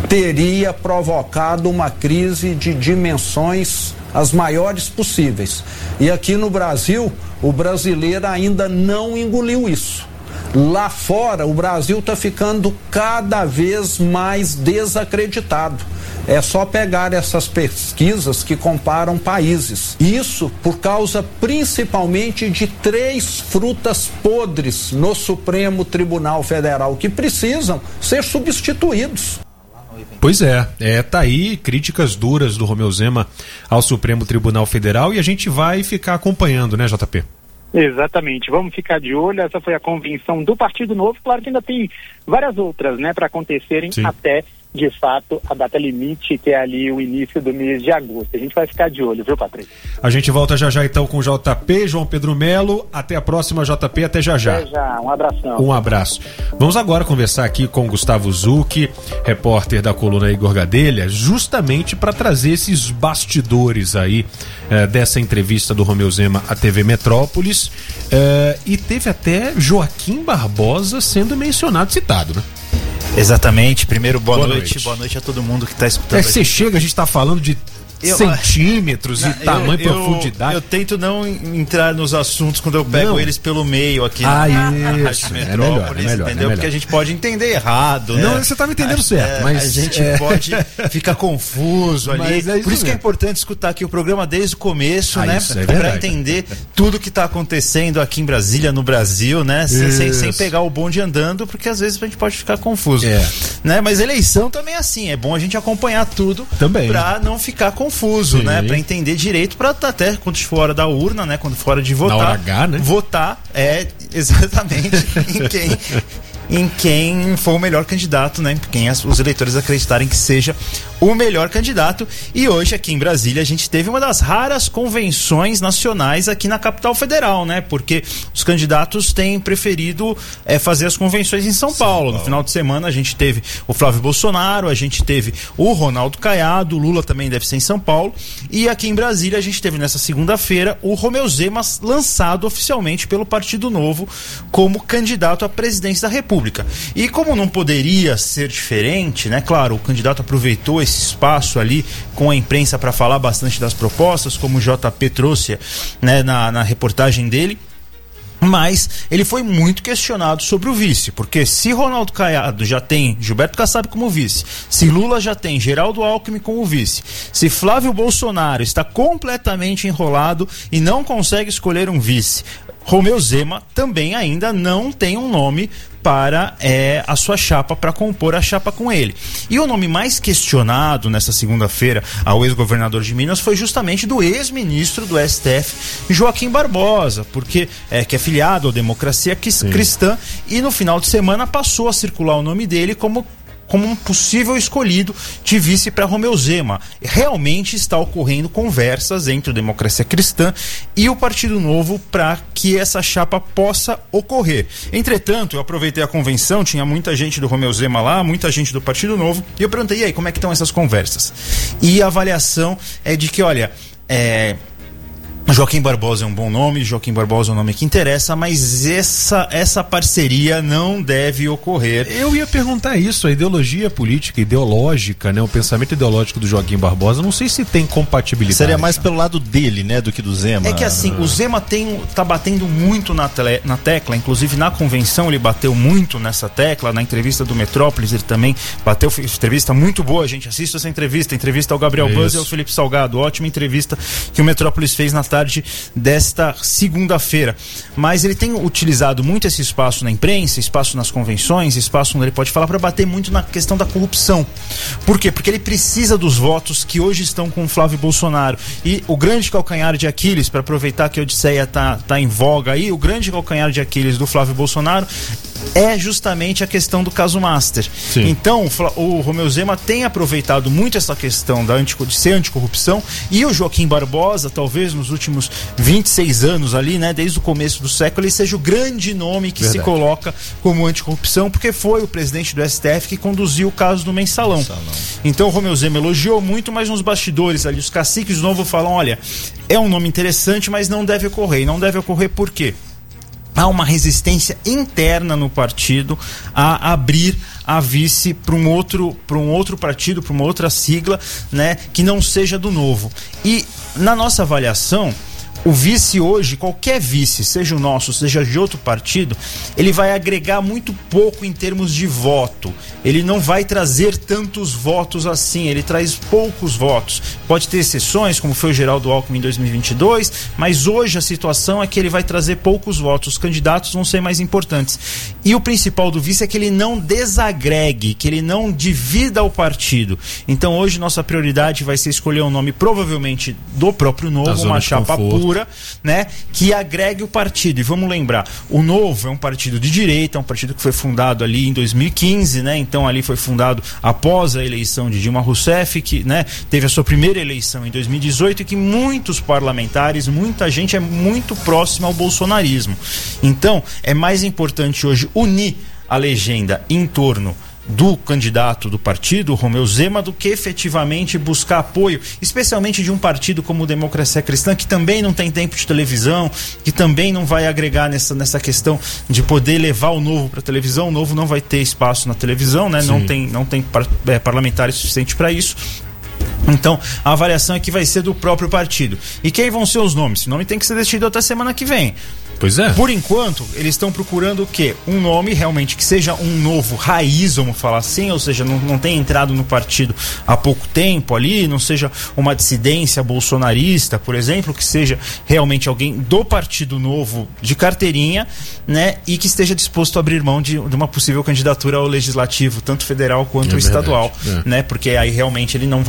U: teria provocado uma crise de dimensões as maiores possíveis. E aqui no Brasil, o brasileiro ainda não engoliu isso. Lá fora, o Brasil está ficando cada vez mais desacreditado. É só pegar essas pesquisas que comparam países. Isso por causa principalmente de três frutas podres no Supremo Tribunal Federal que precisam ser substituídos.
B: Pois é, é, tá aí críticas duras do Romeu Zema ao Supremo Tribunal Federal e a gente vai ficar acompanhando, né, J P?
T: Exatamente, vamos ficar de olho. Essa foi a convenção do Partido Novo. Claro que ainda tem várias outras, né, para acontecerem. Sim. Até, de fato, a data limite, que é ali o início do mês de agosto. A gente vai ficar de olho, viu, Patrícia?
B: A gente volta já já então com o J P, João Pedro Melo. Até a próxima, J P, até já já.
T: Até já, um abração.
B: Um abraço. Vamos agora conversar aqui com Gustavo Zucchi, repórter da coluna Igor Gadelha, justamente para trazer esses bastidores aí eh, dessa entrevista do Romeu Zema à T V Metrópolis. Eh, e teve até Joaquim Barbosa sendo mencionado, citado, né?
D: Exatamente. Primeiro, boa, boa noite.
B: noite.
D: Boa noite a todo mundo que está escutando.
B: É que você chega, a gente está falando de eu, centímetros
D: não,
B: e tamanho,
D: eu,
B: profundidade.
D: Eu, eu tento não entrar nos assuntos quando eu pego não. eles pelo meio aqui
B: ah,
D: na, na
B: isso.
D: Rádio Metrópolis, é melhor, é melhor,
B: entendeu?
D: É melhor. Porque a gente pode entender errado, né?
B: Não, você estava entendendo
D: a,
B: certo,
D: é,
B: mas
D: a gente é. pode ficar confuso ali. É isso Por isso mesmo. Que é importante escutar aqui o programa desde o começo, ah, né? É para entender tudo que está acontecendo aqui em Brasília, no Brasil, né? Sem, sem, sem pegar o bonde andando, porque às vezes a gente pode ficar confuso.
B: É.
D: Né? Mas eleição também é assim, é bom a gente acompanhar tudo para não ficar confuso, Sim. né? Para entender direito, para até quando fora da urna, né? Quando fora de votar,
B: Na hora H, né?
D: votar é exatamente em quem
I: em quem for o melhor candidato, né? Quem as, os eleitores acreditarem que seja o melhor candidato. E hoje aqui em Brasília a gente teve uma das raras convenções nacionais aqui na capital federal, né? Porque os candidatos têm preferido é, fazer as convenções em São Paulo. No final de semana a gente teve o Flávio Bolsonaro, a gente teve o Ronaldo Caiado, o Lula também deve ser em São Paulo. E aqui em Brasília a gente teve nessa segunda-feira o Romeu Zema lançado oficialmente pelo Partido Novo como candidato à presidência da República. E como não poderia ser diferente, né? Claro, o candidato aproveitou esse espaço ali com a imprensa para falar bastante das propostas, como o J P trouxe, né, na, na reportagem dele. Mas ele foi muito questionado sobre o vice, porque se Ronaldo Caiado já tem Gilberto Kassab como vice, se Lula já tem Geraldo Alckmin como vice, se Flávio Bolsonaro está completamente enrolado e não consegue escolher um vice, Romeu Zema também ainda não tem um nome para é, a sua chapa, para compor a chapa com ele. E o nome mais questionado nessa segunda-feira ao ex-governador de Minas foi justamente do ex-ministro do S T F, Joaquim Barbosa, porque é, que é filiado à Democracia Cristã, e no final de semana passou a circular o nome dele como como um possível escolhido de vice para Romeu Zema. Realmente está ocorrendo conversas entre a Democracia Cristã e o Partido Novo para que essa chapa possa ocorrer. Entretanto, eu aproveitei a convenção, tinha muita gente do Romeu Zema lá, muita gente do Partido Novo, e eu perguntei, e aí, como é que estão essas conversas? E a avaliação é de que, olha, é... Joaquim Barbosa é um bom nome, Joaquim Barbosa é um nome que interessa, mas essa, essa parceria não deve ocorrer.
B: Eu ia perguntar isso, a ideologia política, ideológica, né? O pensamento ideológico do Joaquim Barbosa, não sei se tem compatibilidade.
I: Seria mais pelo lado dele, né, do que do Zema. É que assim, o Zema tem, tá batendo muito na, tele, na tecla, inclusive na convenção ele bateu muito nessa tecla, na entrevista do Metrópolis ele também bateu, entrevista muito boa, a gente assiste essa entrevista, entrevista ao Gabriel Buzz e ao Felipe Salgado, ótima entrevista que o Metrópolis fez na tarde desta segunda-feira. Mas ele tem utilizado muito esse espaço na imprensa, espaço nas convenções, espaço onde ele pode falar para bater muito na questão da corrupção. Por quê? Porque ele precisa dos votos que hoje estão com o Flávio Bolsonaro. E o grande calcanhar de Aquiles, para aproveitar que a Odisseia tá, tá em voga aí, o grande calcanhar de Aquiles do Flávio Bolsonaro é justamente a questão do caso Master. Sim. Então, o Romeu Zema tem aproveitado muito essa questão da anti, de ser anticorrupção, e o Joaquim Barbosa, talvez nos últimos vinte e seis anos ali, né, desde o começo do século, ele seja o grande nome que Verdade. se coloca como anticorrupção, porque foi o presidente do S T F que conduziu o caso do Mensalão. Mensalão. Então o Romeu Zema elogiou muito, mas nos bastidores ali, os caciques de novo falam, olha, é um nome interessante, mas não deve ocorrer. E não deve ocorrer por quê? Há uma resistência interna no partido a abrir a vice para um outro, para um outro partido, para uma outra sigla, né, que não seja do Novo. E na nossa avaliação, o vice hoje, qualquer vice, seja o nosso, seja de outro partido, ele vai agregar muito pouco em termos de voto. Ele não vai trazer tantos votos assim, ele traz poucos votos. Pode ter exceções, como foi o Geraldo Alckmin em dois mil e vinte e dois, mas hoje a situação é que ele vai trazer poucos votos. Os candidatos vão ser mais importantes. E o principal do vice é que ele não desagregue, que ele não divida o partido. Então hoje nossa prioridade vai ser escolher um nome provavelmente do próprio Novo, uma chapa pura, né, que agregue o partido. E vamos lembrar, o Novo é um partido de direita, é um partido que foi fundado ali em dois mil e quinze, né, então ali foi fundado após a eleição de Dilma Rousseff, que, né, teve a sua primeira eleição em dois mil e dezoito, e que muitos parlamentares, muita gente é muito próxima ao bolsonarismo. Então é mais importante hoje unir a legenda em torno do candidato do partido, Romeu Zema, do que efetivamente buscar apoio, especialmente de um partido como o Democracia Cristã, que também não tem tempo de televisão, que também não vai agregar nessa, nessa questão de poder levar o Novo para a televisão. O Novo não vai ter espaço na televisão, né? Não tem, não tem par, é, parlamentares suficiente para isso. Então, a avaliação é que vai ser do próprio partido. E quem vão ser os nomes? O nome tem que ser decidido até semana que vem.
B: Pois é.
I: Por enquanto, eles estão procurando o quê? Um nome realmente que seja um novo raiz, vamos falar assim, ou seja, não, não tenha entrado no partido há pouco tempo ali, não seja uma dissidência bolsonarista, por exemplo, que seja realmente alguém do Partido Novo de carteirinha, né, e que esteja disposto a abrir mão de, de uma possível candidatura ao legislativo, tanto federal quanto é estadual, é. né, porque aí realmente ele não vai poder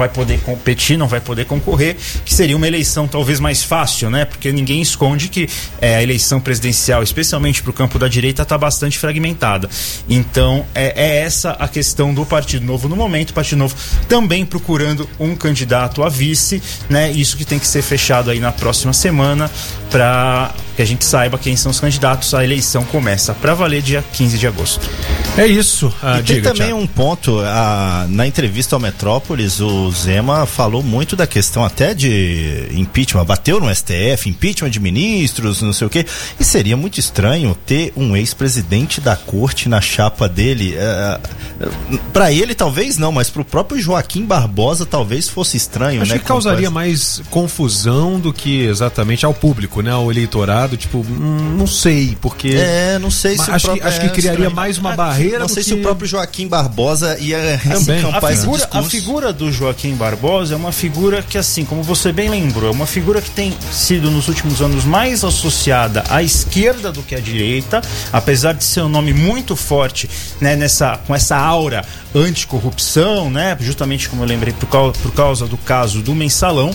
I: competir, não vai poder concorrer, que seria uma eleição talvez mais fácil, né? Porque ninguém esconde que é, a eleição presidencial, especialmente para o campo da direita, está bastante fragmentada. Então, é, é essa a questão do Partido Novo no momento. O Partido Novo também procurando um candidato a vice, né? Isso que tem que ser fechado aí na próxima semana para que a gente saiba quem são os candidatos. A eleição começa para valer dia quinze de agosto.
B: É isso.
D: Ah, e tem diga, também Thiago. Um ponto, ah, na entrevista ao Metrópolis, o Zema falou muito da questão até de impeachment, bateu no S T F, impeachment de ministros, não sei o quê, e seria muito estranho ter um ex-presidente da corte na chapa dele. Ah, para ele talvez não, mas para o próprio Joaquim Barbosa talvez fosse estranho.
B: Acho
D: né,
B: que causaria mais confusão do que exatamente ao público, né, ao eleitorado, tipo, hum, não sei, porque...
D: É, não sei se
B: acho,
D: próprio,
B: que, acho
D: é,
B: que criaria
D: estranho.
B: mais uma barreira.
D: Não sei
B: que...
D: se o próprio Joaquim Barbosa ia
I: também
D: encampar esse
I: figura,
D: discurso.
I: A figura do Joaquim Barbosa é uma figura que, assim, como você bem lembrou, é uma figura que tem sido nos últimos anos mais associada à esquerda do que à direita, apesar de ser um nome muito forte, né, nessa, com essa aura anticorrupção, né, justamente como eu lembrei por causa, por causa do caso do Mensalão.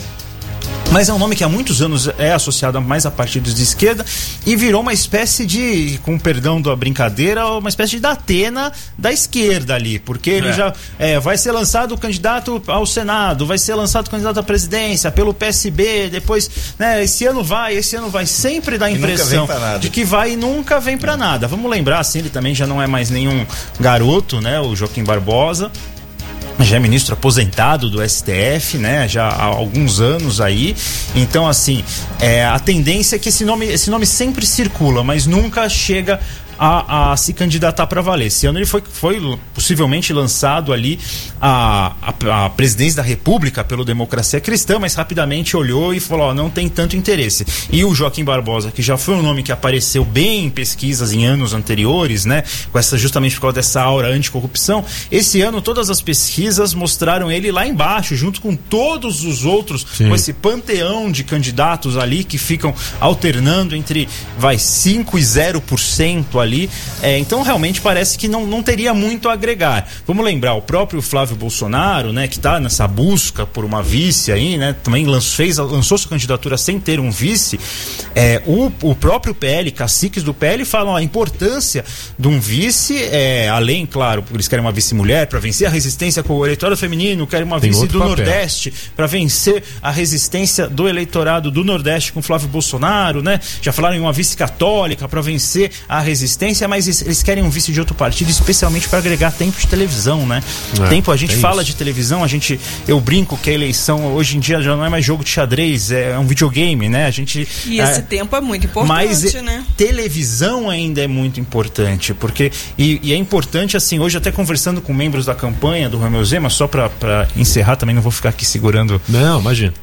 I: Mas é um nome que há muitos anos é associado mais a partidos de esquerda e virou uma espécie de, com perdão da brincadeira, uma espécie de Datena da esquerda ali, porque ele é. já é, vai ser lançado o candidato ao Senado, vai ser lançado o candidato à presidência pelo P S B, depois, né, esse ano vai, esse ano vai, sempre dá a impressão de que vai e nunca vem pra nada. Vamos lembrar, assim, ele também já não é mais nenhum garoto, né, o Joaquim Barbosa. Já é ministro aposentado do S T F, né? Já há alguns anos aí. Então, assim, é, a tendência é que esse nome, esse nome sempre circula, mas nunca chega a, a se candidatar para valer. Esse ano ele foi, foi possivelmente lançado ali a, a, a presidência da República pelo Democracia Cristã, mas rapidamente olhou e falou, ó, não tem tanto interesse. E o Joaquim Barbosa, que já foi um nome que apareceu bem em pesquisas em anos anteriores, né, com essa, justamente por causa dessa aura anticorrupção, esse ano todas as pesquisas mostraram ele lá embaixo, junto com todos os outros, Sim. com esse panteão de candidatos ali que ficam alternando entre, vai, cinco e zero por cento ali. É, então realmente parece que não, não teria muito a agregar. Vamos lembrar, o próprio Flávio Bolsonaro, né, que está nessa busca por uma vice aí, né, também lançou, fez, lançou sua candidatura sem ter um vice. É, o, o próprio P L, caciques do P L falam a importância de um vice, é, além, claro, eles querem uma vice-mulher para vencer a resistência com o eleitorado feminino, querem uma Tem vice do papel. Nordeste para vencer a resistência do eleitorado do Nordeste com Flávio Bolsonaro, né? Já falaram em uma vice católica para vencer a resistência, mas eles querem um vice de outro partido, especialmente para agregar tempo de televisão, né? É, tempo, a gente fala isso. de televisão, a gente, eu brinco que a eleição hoje em dia já não é mais jogo de xadrez, é um videogame, né? A gente,
C: e esse é, tempo é muito importante,
I: mas
C: né?
I: Televisão ainda é muito importante, porque, e, e é importante, assim, hoje até conversando com membros da campanha do Romeu Zema, só para encerrar, também não vou ficar aqui segurando.
B: Não, imagina.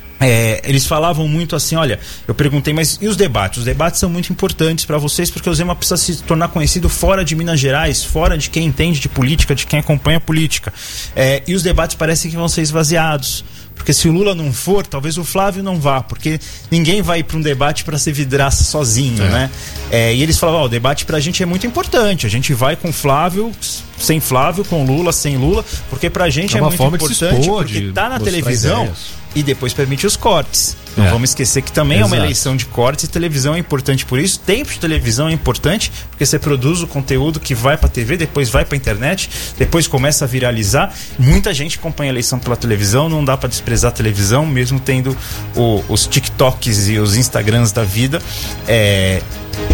I: É, eles falavam muito assim, olha, eu perguntei, mas e os debates? Os debates são muito importantes para vocês porque o Zema precisa se tornar conhecido fora de Minas Gerais, fora de quem entende de política, de quem acompanha a política. É, e os debates parecem que vão ser esvaziados. Porque se o Lula não for, talvez o Flávio não vá, porque ninguém vai para um debate para ser vidraça sozinho, é. né? É, e eles falavam, ó, o debate pra gente é muito importante, a gente vai com Flávio, sem Flávio, com Lula, sem Lula, porque pra gente é, é muito importante, porque tá na televisão ideias. E depois permite os cortes. Não é. vamos esquecer que também Exato. é uma eleição de cortes e televisão é importante por isso. Tempo de televisão é importante porque você produz o conteúdo que vai pra T V, depois vai pra internet, depois começa a viralizar. Muita gente acompanha a eleição pela televisão, não dá pra desprezar a televisão, mesmo tendo o, os TikToks e os Instagrams da vida. É...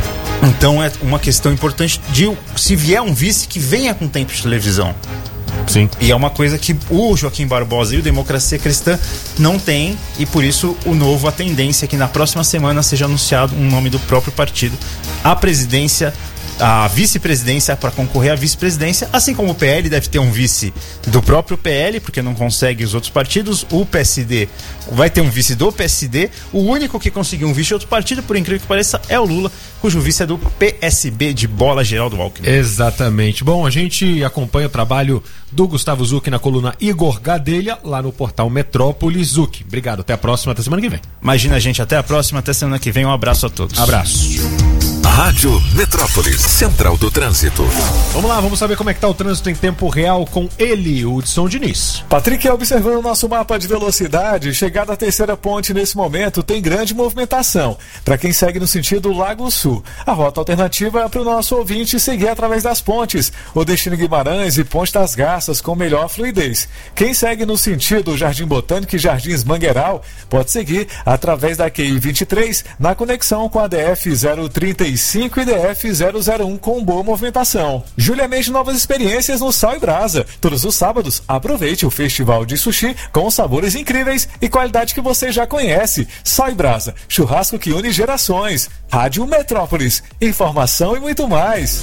I: Então é uma questão importante de, se vier um vice, que venha com tempo de televisão.
B: Sim.
I: E é uma coisa que o Joaquim Barbosa e o Democracia Cristã não tem, e por isso o novo, a tendência é que na próxima semana seja anunciado um nome do próprio partido à presidência, a vice-presidência, para concorrer à vice-presidência, assim como o P L deve ter um vice do próprio P L, porque não consegue os outros partidos. O P S D vai ter um vice do P S D. O único que conseguiu um vice de outro partido, por incrível que pareça, é o Lula, cujo vice é do P S B de bola, Geraldo Alckmin.
B: Exatamente. Bom, a gente acompanha o trabalho do Gustavo Zucchi na coluna Igor Gadelha, lá no portal Metrópolis. Zucchi, obrigado. Até a próxima, até semana que vem.
I: Imagina, gente. Até a próxima, até semana que vem. Um abraço a todos.
B: Abraço.
N: Rádio Metrópolis, Central do Trânsito.
B: Vamos lá, vamos saber como é que tá o trânsito em tempo real com ele, Hudson Diniz.
H: Patrick, observando o nosso mapa de velocidade, chegada à terceira ponte nesse momento tem grande movimentação. Para quem segue no sentido Lago Sul, a rota alternativa é para o nosso ouvinte seguir através das pontes, o destino Guimarães e Ponte das Garças com melhor fluidez. Quem segue no sentido Jardim Botânico e Jardins Mangueiral pode seguir através da Q I vinte e três na conexão com a D F zero trinta e cinco e D F zero zero um com boa movimentação. Juliamente, novas experiências no Sal e Brasa. Todos os sábados, aproveite o festival de sushi com sabores incríveis e qualidade que você já conhece. Sal e Brasa, churrasco que une gerações. Rádio Metrópolis, informação e muito mais.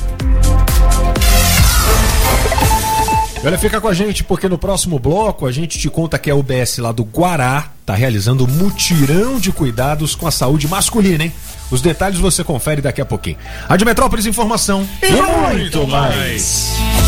B: Olha, fica com a gente porque no próximo bloco a gente te conta que a U B S lá do Guará está realizando mutirão de cuidados com a saúde masculina, hein? Os detalhes você confere daqui a pouquinho. Rádio Metrópolis, informação e muito mais.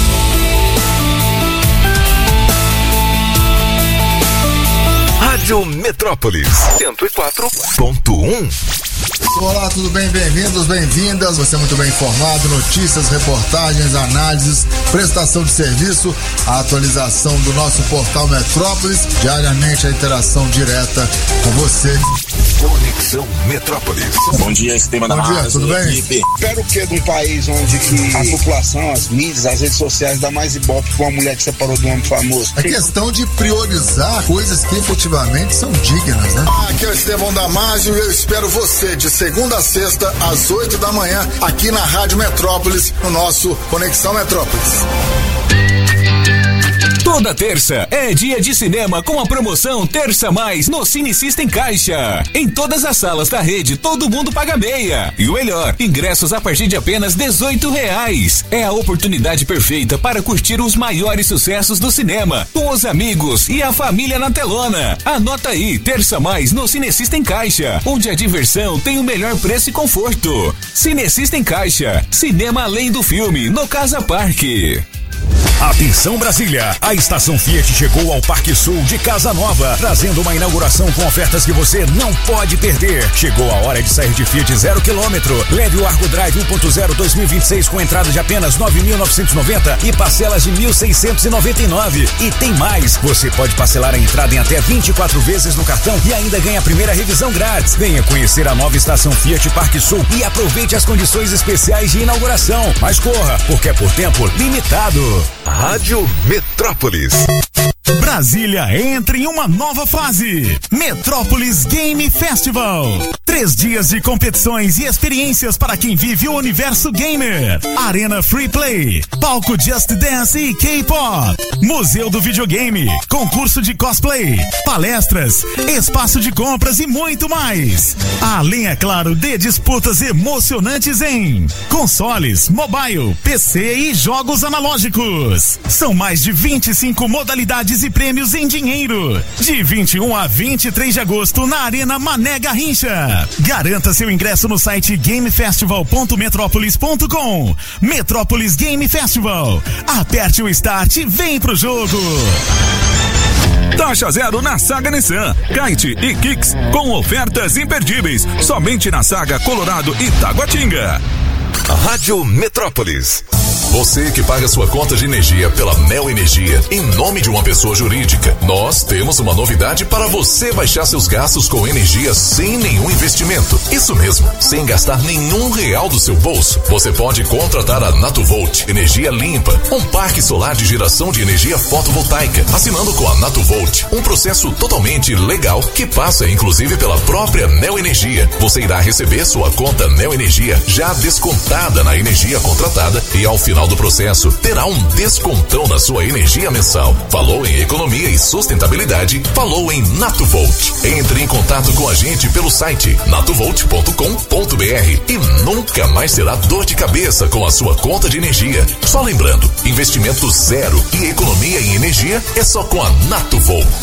N: Rádio Metrópolis cento e quatro ponto um.
V: Olá, tudo bem? Bem-vindos, bem-vindas. Você é muito bem informado. Notícias, reportagens, análises, prestação de serviço, a atualização do nosso portal Metrópolis. Diariamente a interação direta com você.
N: Conexão Metrópolis.
V: Bom dia, Esteban da Bom dia, tudo bem?
W: Espero que de um país onde que a população, as mídias, as redes sociais dá mais ibope com uma mulher que separou de um homem famoso.
V: É questão de priorizar coisas que efetivamente são dignas, né?
W: Aqui é o Estevão Damasio e eu espero você de segunda a sexta às oito da manhã aqui na Rádio Metrópolis, no nosso Conexão Metrópolis.
E: Toda terça é dia de cinema com a promoção Terça Mais no Cine System Caixa. Em todas as salas da rede, todo mundo paga meia. E o melhor, ingressos a partir de apenas dezoito reais. É a oportunidade perfeita para curtir os maiores sucessos do cinema, com os amigos e a família na telona. Anota aí, Terça Mais no Cine System Caixa, onde a diversão tem o melhor preço e conforto. Cine System Caixa, cinema além do filme, no Casa Parque.
N: Atenção Brasília, a estação Fiat chegou ao Parque Sul de Casa Nova, trazendo uma inauguração com ofertas que você não pode perder. Chegou a hora de sair de Fiat zero quilômetro. Leve o Argo Drive um ponto zero dois mil e vinte e seis com entrada de apenas nove mil novecentos e noventa e parcelas de mil seiscentos e noventa e nove. E tem mais, você pode parcelar a entrada em até vinte e quatro vezes no cartão e ainda ganha a primeira revisão grátis. Venha conhecer a nova estação Fiat Parque Sul e aproveite as condições especiais de inauguração. Mas corra, porque é por tempo limitado. Rádio Metrópolis.
M: Brasília entra em uma nova fase. Metrópolis Game Festival. Três dias de competições e experiências para quem vive o universo gamer. Arena Free Play, palco Just Dance e K-Pop, Museu do Videogame, concurso de cosplay, palestras, espaço de compras e muito mais. Além, é claro, de disputas emocionantes em consoles, mobile, P C e jogos analógicos. São mais de vinte e cinco modalidades e prêmios em dinheiro. De vinte e um a vinte e três de agosto na Arena Mané Garrincha. Garanta seu ingresso no site game festival ponto metrópolis ponto com. Metrópolis Game Festival. Aperte o start e vem pro jogo.
N: Taxa zero na Saga Nissan, Kite e Kicks com ofertas imperdíveis. Somente na Saga Colorado e Taguatinga. Rádio Metrópolis. Você que paga sua conta de energia pela Neo Energia em nome de uma pessoa jurídica, nós temos uma novidade para você baixar seus gastos com energia sem nenhum investimento. Isso mesmo, sem gastar nenhum real do seu bolso. Você pode contratar a Natuvolt Energia Limpa, um parque solar de geração de energia fotovoltaica, assinando com a Natuvolt, um processo totalmente legal que passa inclusive pela própria Neo Energia. Você irá receber sua conta Neo Energia já descontada na energia contratada e ao final do processo terá um descontão na sua energia mensal. Falou em economia e sustentabilidade, falou em Natuvolt. Entre em contato com a gente pelo site natuvolt ponto com ponto br e nunca mais terá dor de cabeça com a sua conta de energia. Só lembrando, investimento zero e economia em energia é só com a Natuvolt.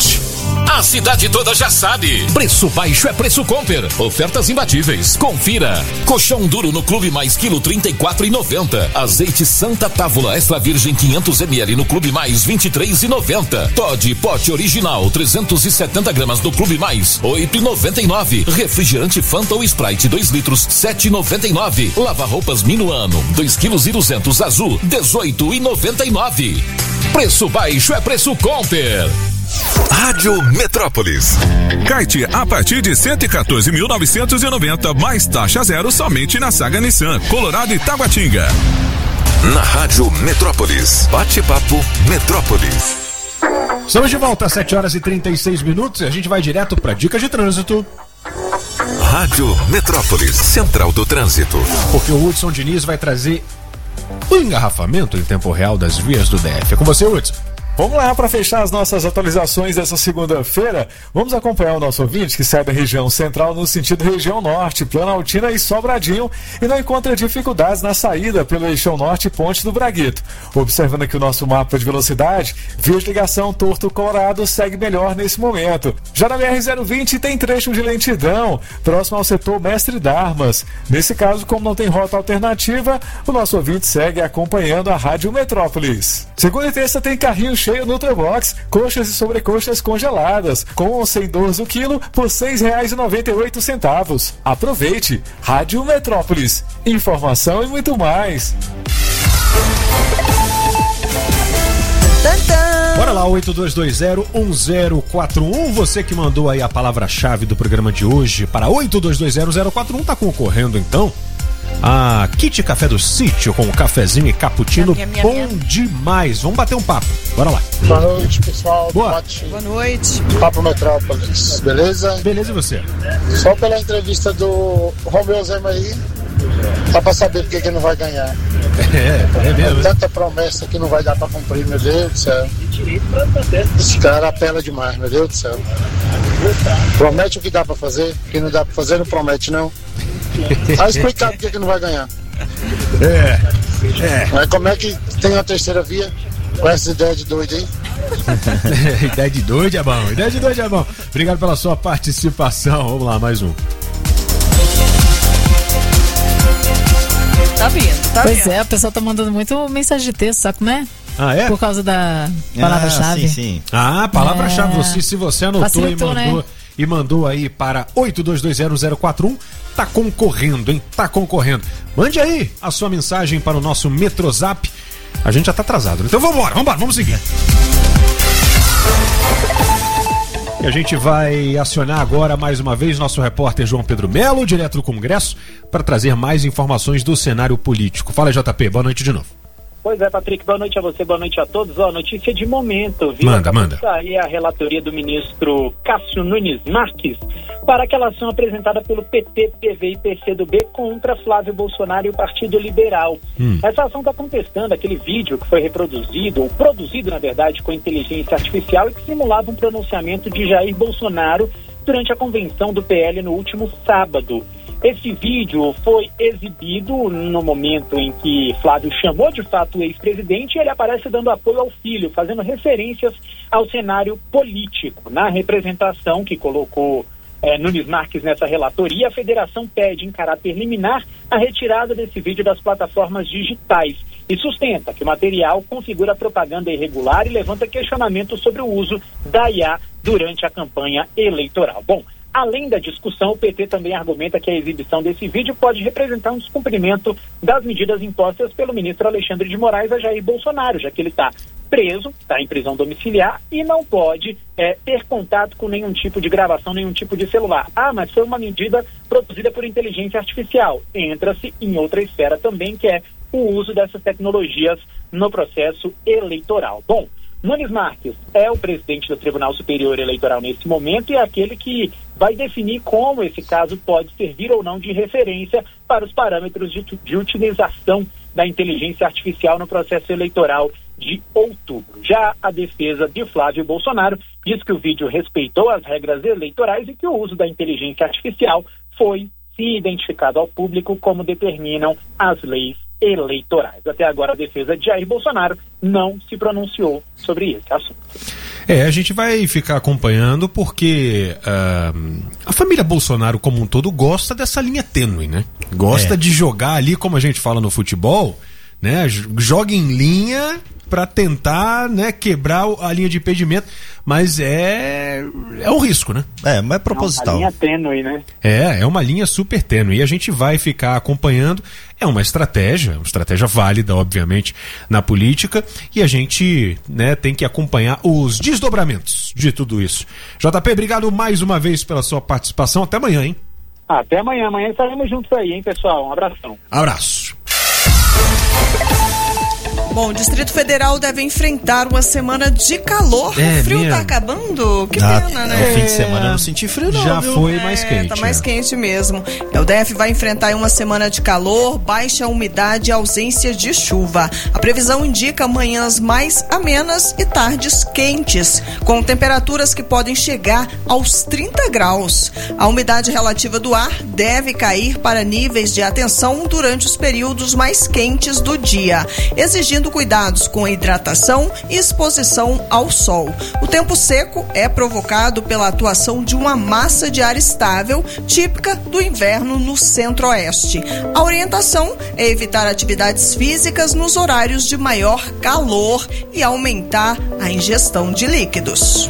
G: A cidade toda já sabe. Preço baixo é preço Comper. Ofertas imbatíveis. Confira. Colchão duro no Clube Mais quilo trinta e quatro e noventa. Azeite Santa Távola Extra Virgem quinhentos mililitros no Clube Mais vinte e três e noventa. Todd Pote Original trezentos e setenta gramas no Clube Mais oito e noventa e nove. Refrigerante Fanta ou Sprite dois litros sete e noventa e nove. Lava roupas Minuano dois quilos e duzentos azul dezoito e noventa e nove. Preço baixo é preço Comper.
N: Rádio Metrópolis. Kite a partir de cento e quatorze mil novecentos e noventa, mais taxa zero somente na Saga Nissan, Colorado e Taguatinga. Na Rádio Metrópolis. Bate-papo Metrópolis.
B: Estamos de volta às sete horas e trinta e seis minutos e a gente vai direto para dicas de trânsito.
N: Rádio Metrópolis, Central do Trânsito.
B: Porque o Hudson Diniz vai trazer o engarrafamento em tempo real das vias do D F. É com você, Hudson.
H: Vamos lá, para fechar as nossas atualizações dessa segunda-feira, vamos acompanhar o nosso ouvinte que sai da região central no sentido região norte, Planaltina e Sobradinho, e não encontra dificuldades na saída pelo eixão norte Ponte do Braguito. Observando aqui o nosso mapa de velocidade, via de ligação Torto Colorado segue melhor nesse momento. Já na B R zero vinte tem trecho de lentidão, próximo ao setor Mestre Darmas. Nesse caso, como não tem rota alternativa, o nosso ouvinte segue acompanhando a Rádio Metrópolis. Segunda e terça tem carrinho cheio no Nutrabox, coxas e sobrecoxas congeladas, com ou sem dores o quilo por seis reais e noventa e oito centavos. Aproveite! Rádio Metrópolis. Informação e muito mais.
B: Bora lá, oito dois dois zero um zero quatro um. Você que mandou aí a palavra-chave do programa de hoje para oito dois dois zero zero quatro um, tá concorrendo então a Kit Café do Sítio com cafezinho e cappuccino, minha, minha, bom minha. demais. Vamos bater um papo, bora lá.
K: Boa noite, pessoal.
B: Boa,
C: Boa noite.
K: Papo Metrópolis, beleza?
B: Beleza, e você?
K: Só pela entrevista do Romeu Zema aí, dá pra saber porque que não vai ganhar.
B: É, é mesmo.
K: Tanta promessa que não vai dar pra cumprir, meu Deus do céu. Esse cara apela demais, meu Deus do céu. Promete o que dá pra fazer, o que não dá pra fazer não promete, não. Tá explicado por que que não vai ganhar.
B: É, é.
K: Mas como é que tem uma terceira via com essa ideia de doido aí?
B: Ideia de doido é bom, ideia de doido é bom. Obrigado pela sua participação. Vamos lá, mais um.
C: Tá vindo, tá
F: pois
C: vindo.
F: é, o pessoal tá mandando muito mensagem de texto, sabe como é?
B: Ah, é?
F: Por causa da palavra-chave.
B: Ah, sim, sim. Ah, palavra-chave. É. Você, se você anotou Facilitou, e mandou, né? e mandou aí para oito dois dois zero zero quatro um, tá concorrendo, hein? Tá concorrendo. Mande aí a sua mensagem para o nosso Metrozap. A gente já tá atrasado, então vamos embora, vamos embora, vamos seguir. E a gente vai acionar agora mais uma vez nosso repórter João Pedro Melo, direto do Congresso, para trazer mais informações do cenário político. Fala, J P, boa noite de novo.
T: Pois é, Patrick, boa noite a você, boa noite a todos. Ó, notícia de momento, viu?
B: Manda, manda.
T: Aí a relatoria do ministro Cássio Nunes Marques para aquela ação apresentada pelo P T, P V e P C do B contra Flávio Bolsonaro e o Partido Liberal. Hum. Essa ação está contestando aquele vídeo que foi reproduzido, ou produzido, na verdade, com inteligência artificial e que simulava um pronunciamento de Jair Bolsonaro durante a convenção do P L no último sábado. Esse vídeo foi exibido no momento em que Flávio chamou de fato o ex-presidente e ele aparece dando apoio ao filho, fazendo referências ao cenário político. Na representação que colocou eh, Nunes Marques nessa relatoria, a federação pede em caráter liminar a retirada desse vídeo das plataformas digitais e sustenta que o material configura propaganda irregular e levanta questionamentos sobre o uso da I A durante a campanha eleitoral. Bom, além da discussão, o P T também argumenta que a exibição desse vídeo pode representar um descumprimento das medidas impostas pelo ministro Alexandre de Moraes a Jair Bolsonaro, já que ele está preso, está em prisão domiciliar e não pode é, ter contato com nenhum tipo de gravação, nenhum tipo de celular. Ah, mas foi uma medida produzida por inteligência artificial. Entra-se em outra esfera também, que é o uso dessas tecnologias no processo eleitoral. Bom, Nunes Marques é o presidente do Tribunal Superior Eleitoral nesse momento e é aquele que vai definir como esse caso pode servir ou não de referência para os parâmetros de, de utilização da inteligência artificial no processo eleitoral de outubro. Já a defesa de Flávio Bolsonaro diz que o vídeo respeitou as regras eleitorais e que o uso da inteligência artificial foi se identificado ao público como determinam as leis eleitorais. Até agora, a defesa de Jair Bolsonaro não se pronunciou sobre esse assunto.
B: É, a gente vai ficar acompanhando porque uh, a família Bolsonaro como um todo gosta dessa linha tênue, né? Gosta é. de jogar ali, como a gente fala no futebol, né? Joga em linha para tentar, né, quebrar a linha de impedimento, mas é é um risco, né?
D: É, mas é proposital.
T: É uma linha tênue, né?
B: É, é uma linha super tênue e a gente vai ficar acompanhando. É uma estratégia, uma estratégia válida, obviamente, na política, e a gente, né, tem que acompanhar os desdobramentos de tudo isso. J P, obrigado mais uma vez pela sua participação. Até amanhã, hein?
T: Até amanhã. Amanhã estaremos juntos aí, hein, pessoal? Um abração.
B: Abraço.
C: Bom, o Distrito Federal deve enfrentar uma semana de calor.
B: É,
C: o frio
B: mesmo?
C: tá acabando? Que
D: ah,
C: pena, né?
D: No fim de semana eu não senti frio, não.
B: Já
D: viu?
B: foi
C: é,
B: mais quente.
C: Tá mais
B: é.
C: quente mesmo. O D F vai enfrentar uma semana de calor, baixa umidade e ausência de chuva. A previsão indica manhãs mais amenas e tardes quentes, com temperaturas que podem chegar aos trinta graus. A umidade relativa do ar deve cair para níveis de atenção durante os períodos mais quentes do dia, exigindo cuidados com a hidratação e exposição ao sol. O tempo seco é provocado pela atuação de uma massa de ar estável, típica do inverno no centro-oeste. A orientação é evitar atividades físicas nos horários de maior calor e aumentar a ingestão de líquidos.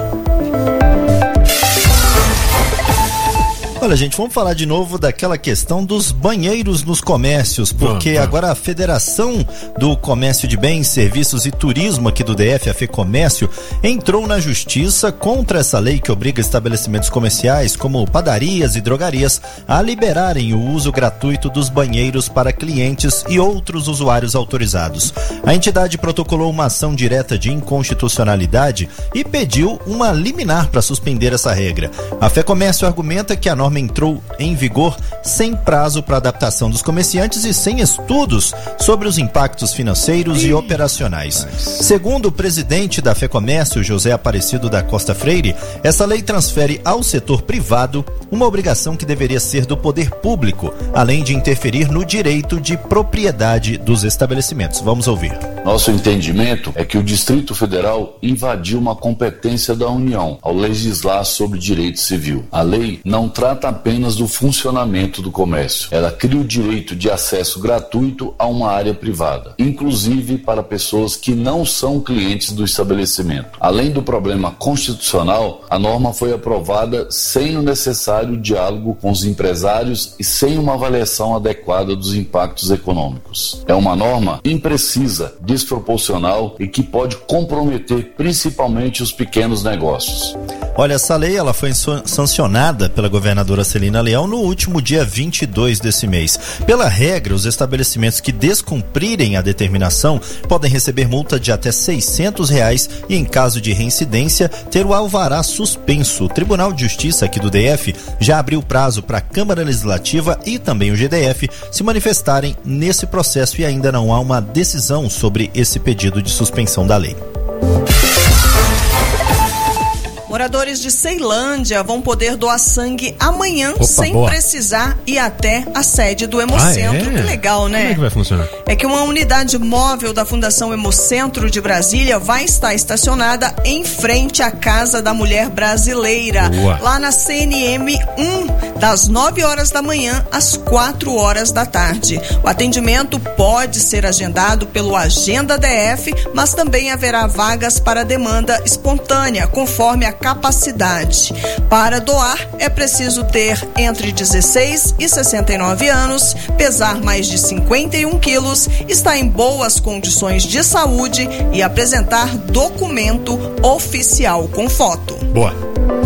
D: Olha, gente, vamos falar de novo daquela questão dos banheiros nos comércios, porque ah, ah. agora a Federação do Comércio de Bens, Serviços e Turismo aqui do D F, a FEComércio, entrou na justiça contra essa lei que obriga estabelecimentos comerciais, como padarias e drogarias, a liberarem o uso gratuito dos banheiros para clientes e outros usuários autorizados. A entidade protocolou uma ação direta de inconstitucionalidade e pediu uma liminar para suspender essa regra. A FEComércio argumenta que a norma entrou em vigor sem prazo para adaptação dos comerciantes e sem estudos sobre os impactos financeiros e operacionais. Segundo o presidente da FEComércio, José Aparecido da Costa Freire, essa lei transfere ao setor privado uma obrigação que deveria ser do poder público, além de interferir no direito de propriedade dos estabelecimentos. Vamos ouvir.
L: Nosso entendimento é que o Distrito Federal invadiu uma competência da União ao legislar sobre direito civil. A lei não trata apenas do funcionamento do comércio. Ela cria o direito de acesso gratuito a uma área privada, inclusive para pessoas que não são clientes do estabelecimento. Além do problema constitucional, a norma foi aprovada sem o necessário diálogo com os empresários e sem uma avaliação adequada dos impactos econômicos. É uma norma imprecisa, desproporcional e que pode comprometer principalmente os pequenos negócios.
D: Olha, essa lei ela foi sancionada pela governadora Celina Leão no último dia vinte e dois desse mês. Pela regra, os estabelecimentos que descumprirem a determinação podem receber multa de até seiscentos reais e, em caso de reincidência, ter o alvará suspenso. O Tribunal de Justiça aqui do D F já abriu prazo para a Câmara Legislativa e também o G D F se manifestarem nesse processo e ainda não há uma decisão sobre esse pedido de suspensão da lei.
C: Moradores de Ceilândia vão poder doar sangue amanhã. Opa, sem boa. precisar ir até a sede do Hemocentro. Ah, é? Que legal, né?
B: Como é que vai funcionar?
C: É que uma unidade móvel da Fundação Hemocentro de Brasília vai estar estacionada em frente à Casa da Mulher Brasileira, boa. lá na C N M um, das nove horas da manhã às quatro horas da tarde. O atendimento pode ser agendado pelo Agenda D F, mas também haverá vagas para demanda espontânea, conforme a capacidade. Para doar, é preciso ter entre dezesseis e sessenta e nove anos, pesar mais de cinquenta e um quilos, estar em boas condições de saúde e apresentar documento oficial com foto.
B: Boa.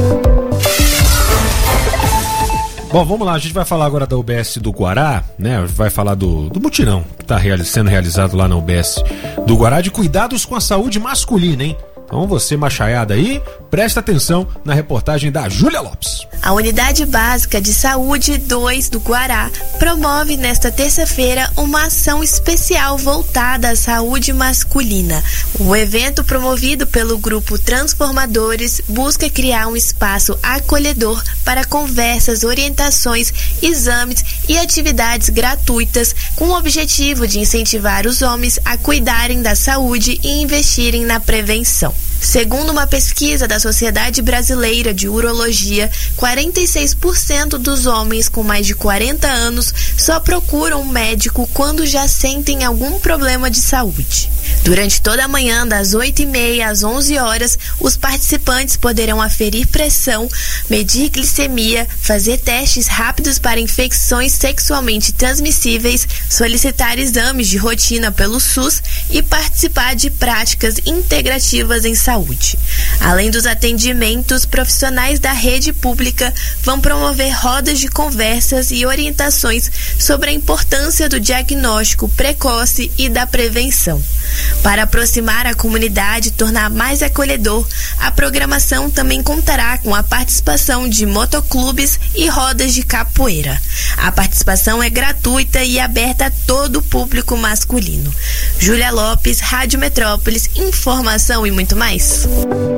B: Bom, vamos lá, a gente vai falar agora da U B S do Guará, né? Vai falar do, do mutirão que está reali- sendo realizado lá na U B S do Guará de cuidados com a saúde masculina, hein? Então você, machaiada aí, presta atenção na reportagem da Júlia Lopes.
O: A Unidade Básica de Saúde dois do Guará promove nesta terça-feira uma ação especial voltada à saúde masculina. O evento, promovido pelo Grupo Transformadores, busca criar um espaço acolhedor para conversas, orientações, exames e atividades gratuitas, com o objetivo de incentivar os homens a cuidarem da saúde e investirem na prevenção. Segundo uma pesquisa da Sociedade Brasileira de Urologia, quarenta e seis por cento dos homens com mais de quarenta anos só procuram um médico quando já sentem algum problema de saúde. Durante toda a manhã, das oito e meia às onze horas, os participantes poderão aferir pressão, medir glicemia, fazer testes rápidos para infecções sexualmente transmissíveis, solicitar exames de rotina pelo SUS e participar de práticas integrativas em saúde. Além dos atendimentos, profissionais da rede pública vão promover rodas de conversas e orientações sobre a importância do diagnóstico precoce e da prevenção. Para aproximar a comunidade e tornar mais acolhedor, a programação também contará com a participação de motoclubes e rodas de capoeira. A participação é gratuita e aberta a todo o público masculino. Júlia Lopes, Rádio Metrópolis, informação e muito mais.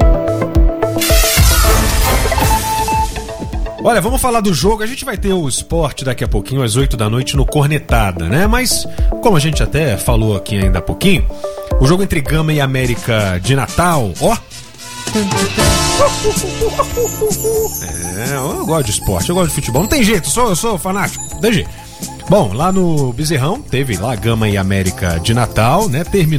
B: Olha, vamos falar do jogo. A gente vai ter o esporte daqui a pouquinho, às oito da noite, no Cornetada, né? Mas, como a gente até falou aqui ainda há pouquinho, o jogo entre Gama e América de Natal, ó. É, eu gosto de esporte, eu gosto de futebol. Não tem jeito, eu sou, eu sou fanático. Não tem jeito. Bom, lá no Bezerrão, teve lá Gama e América de Natal, né? Terminou.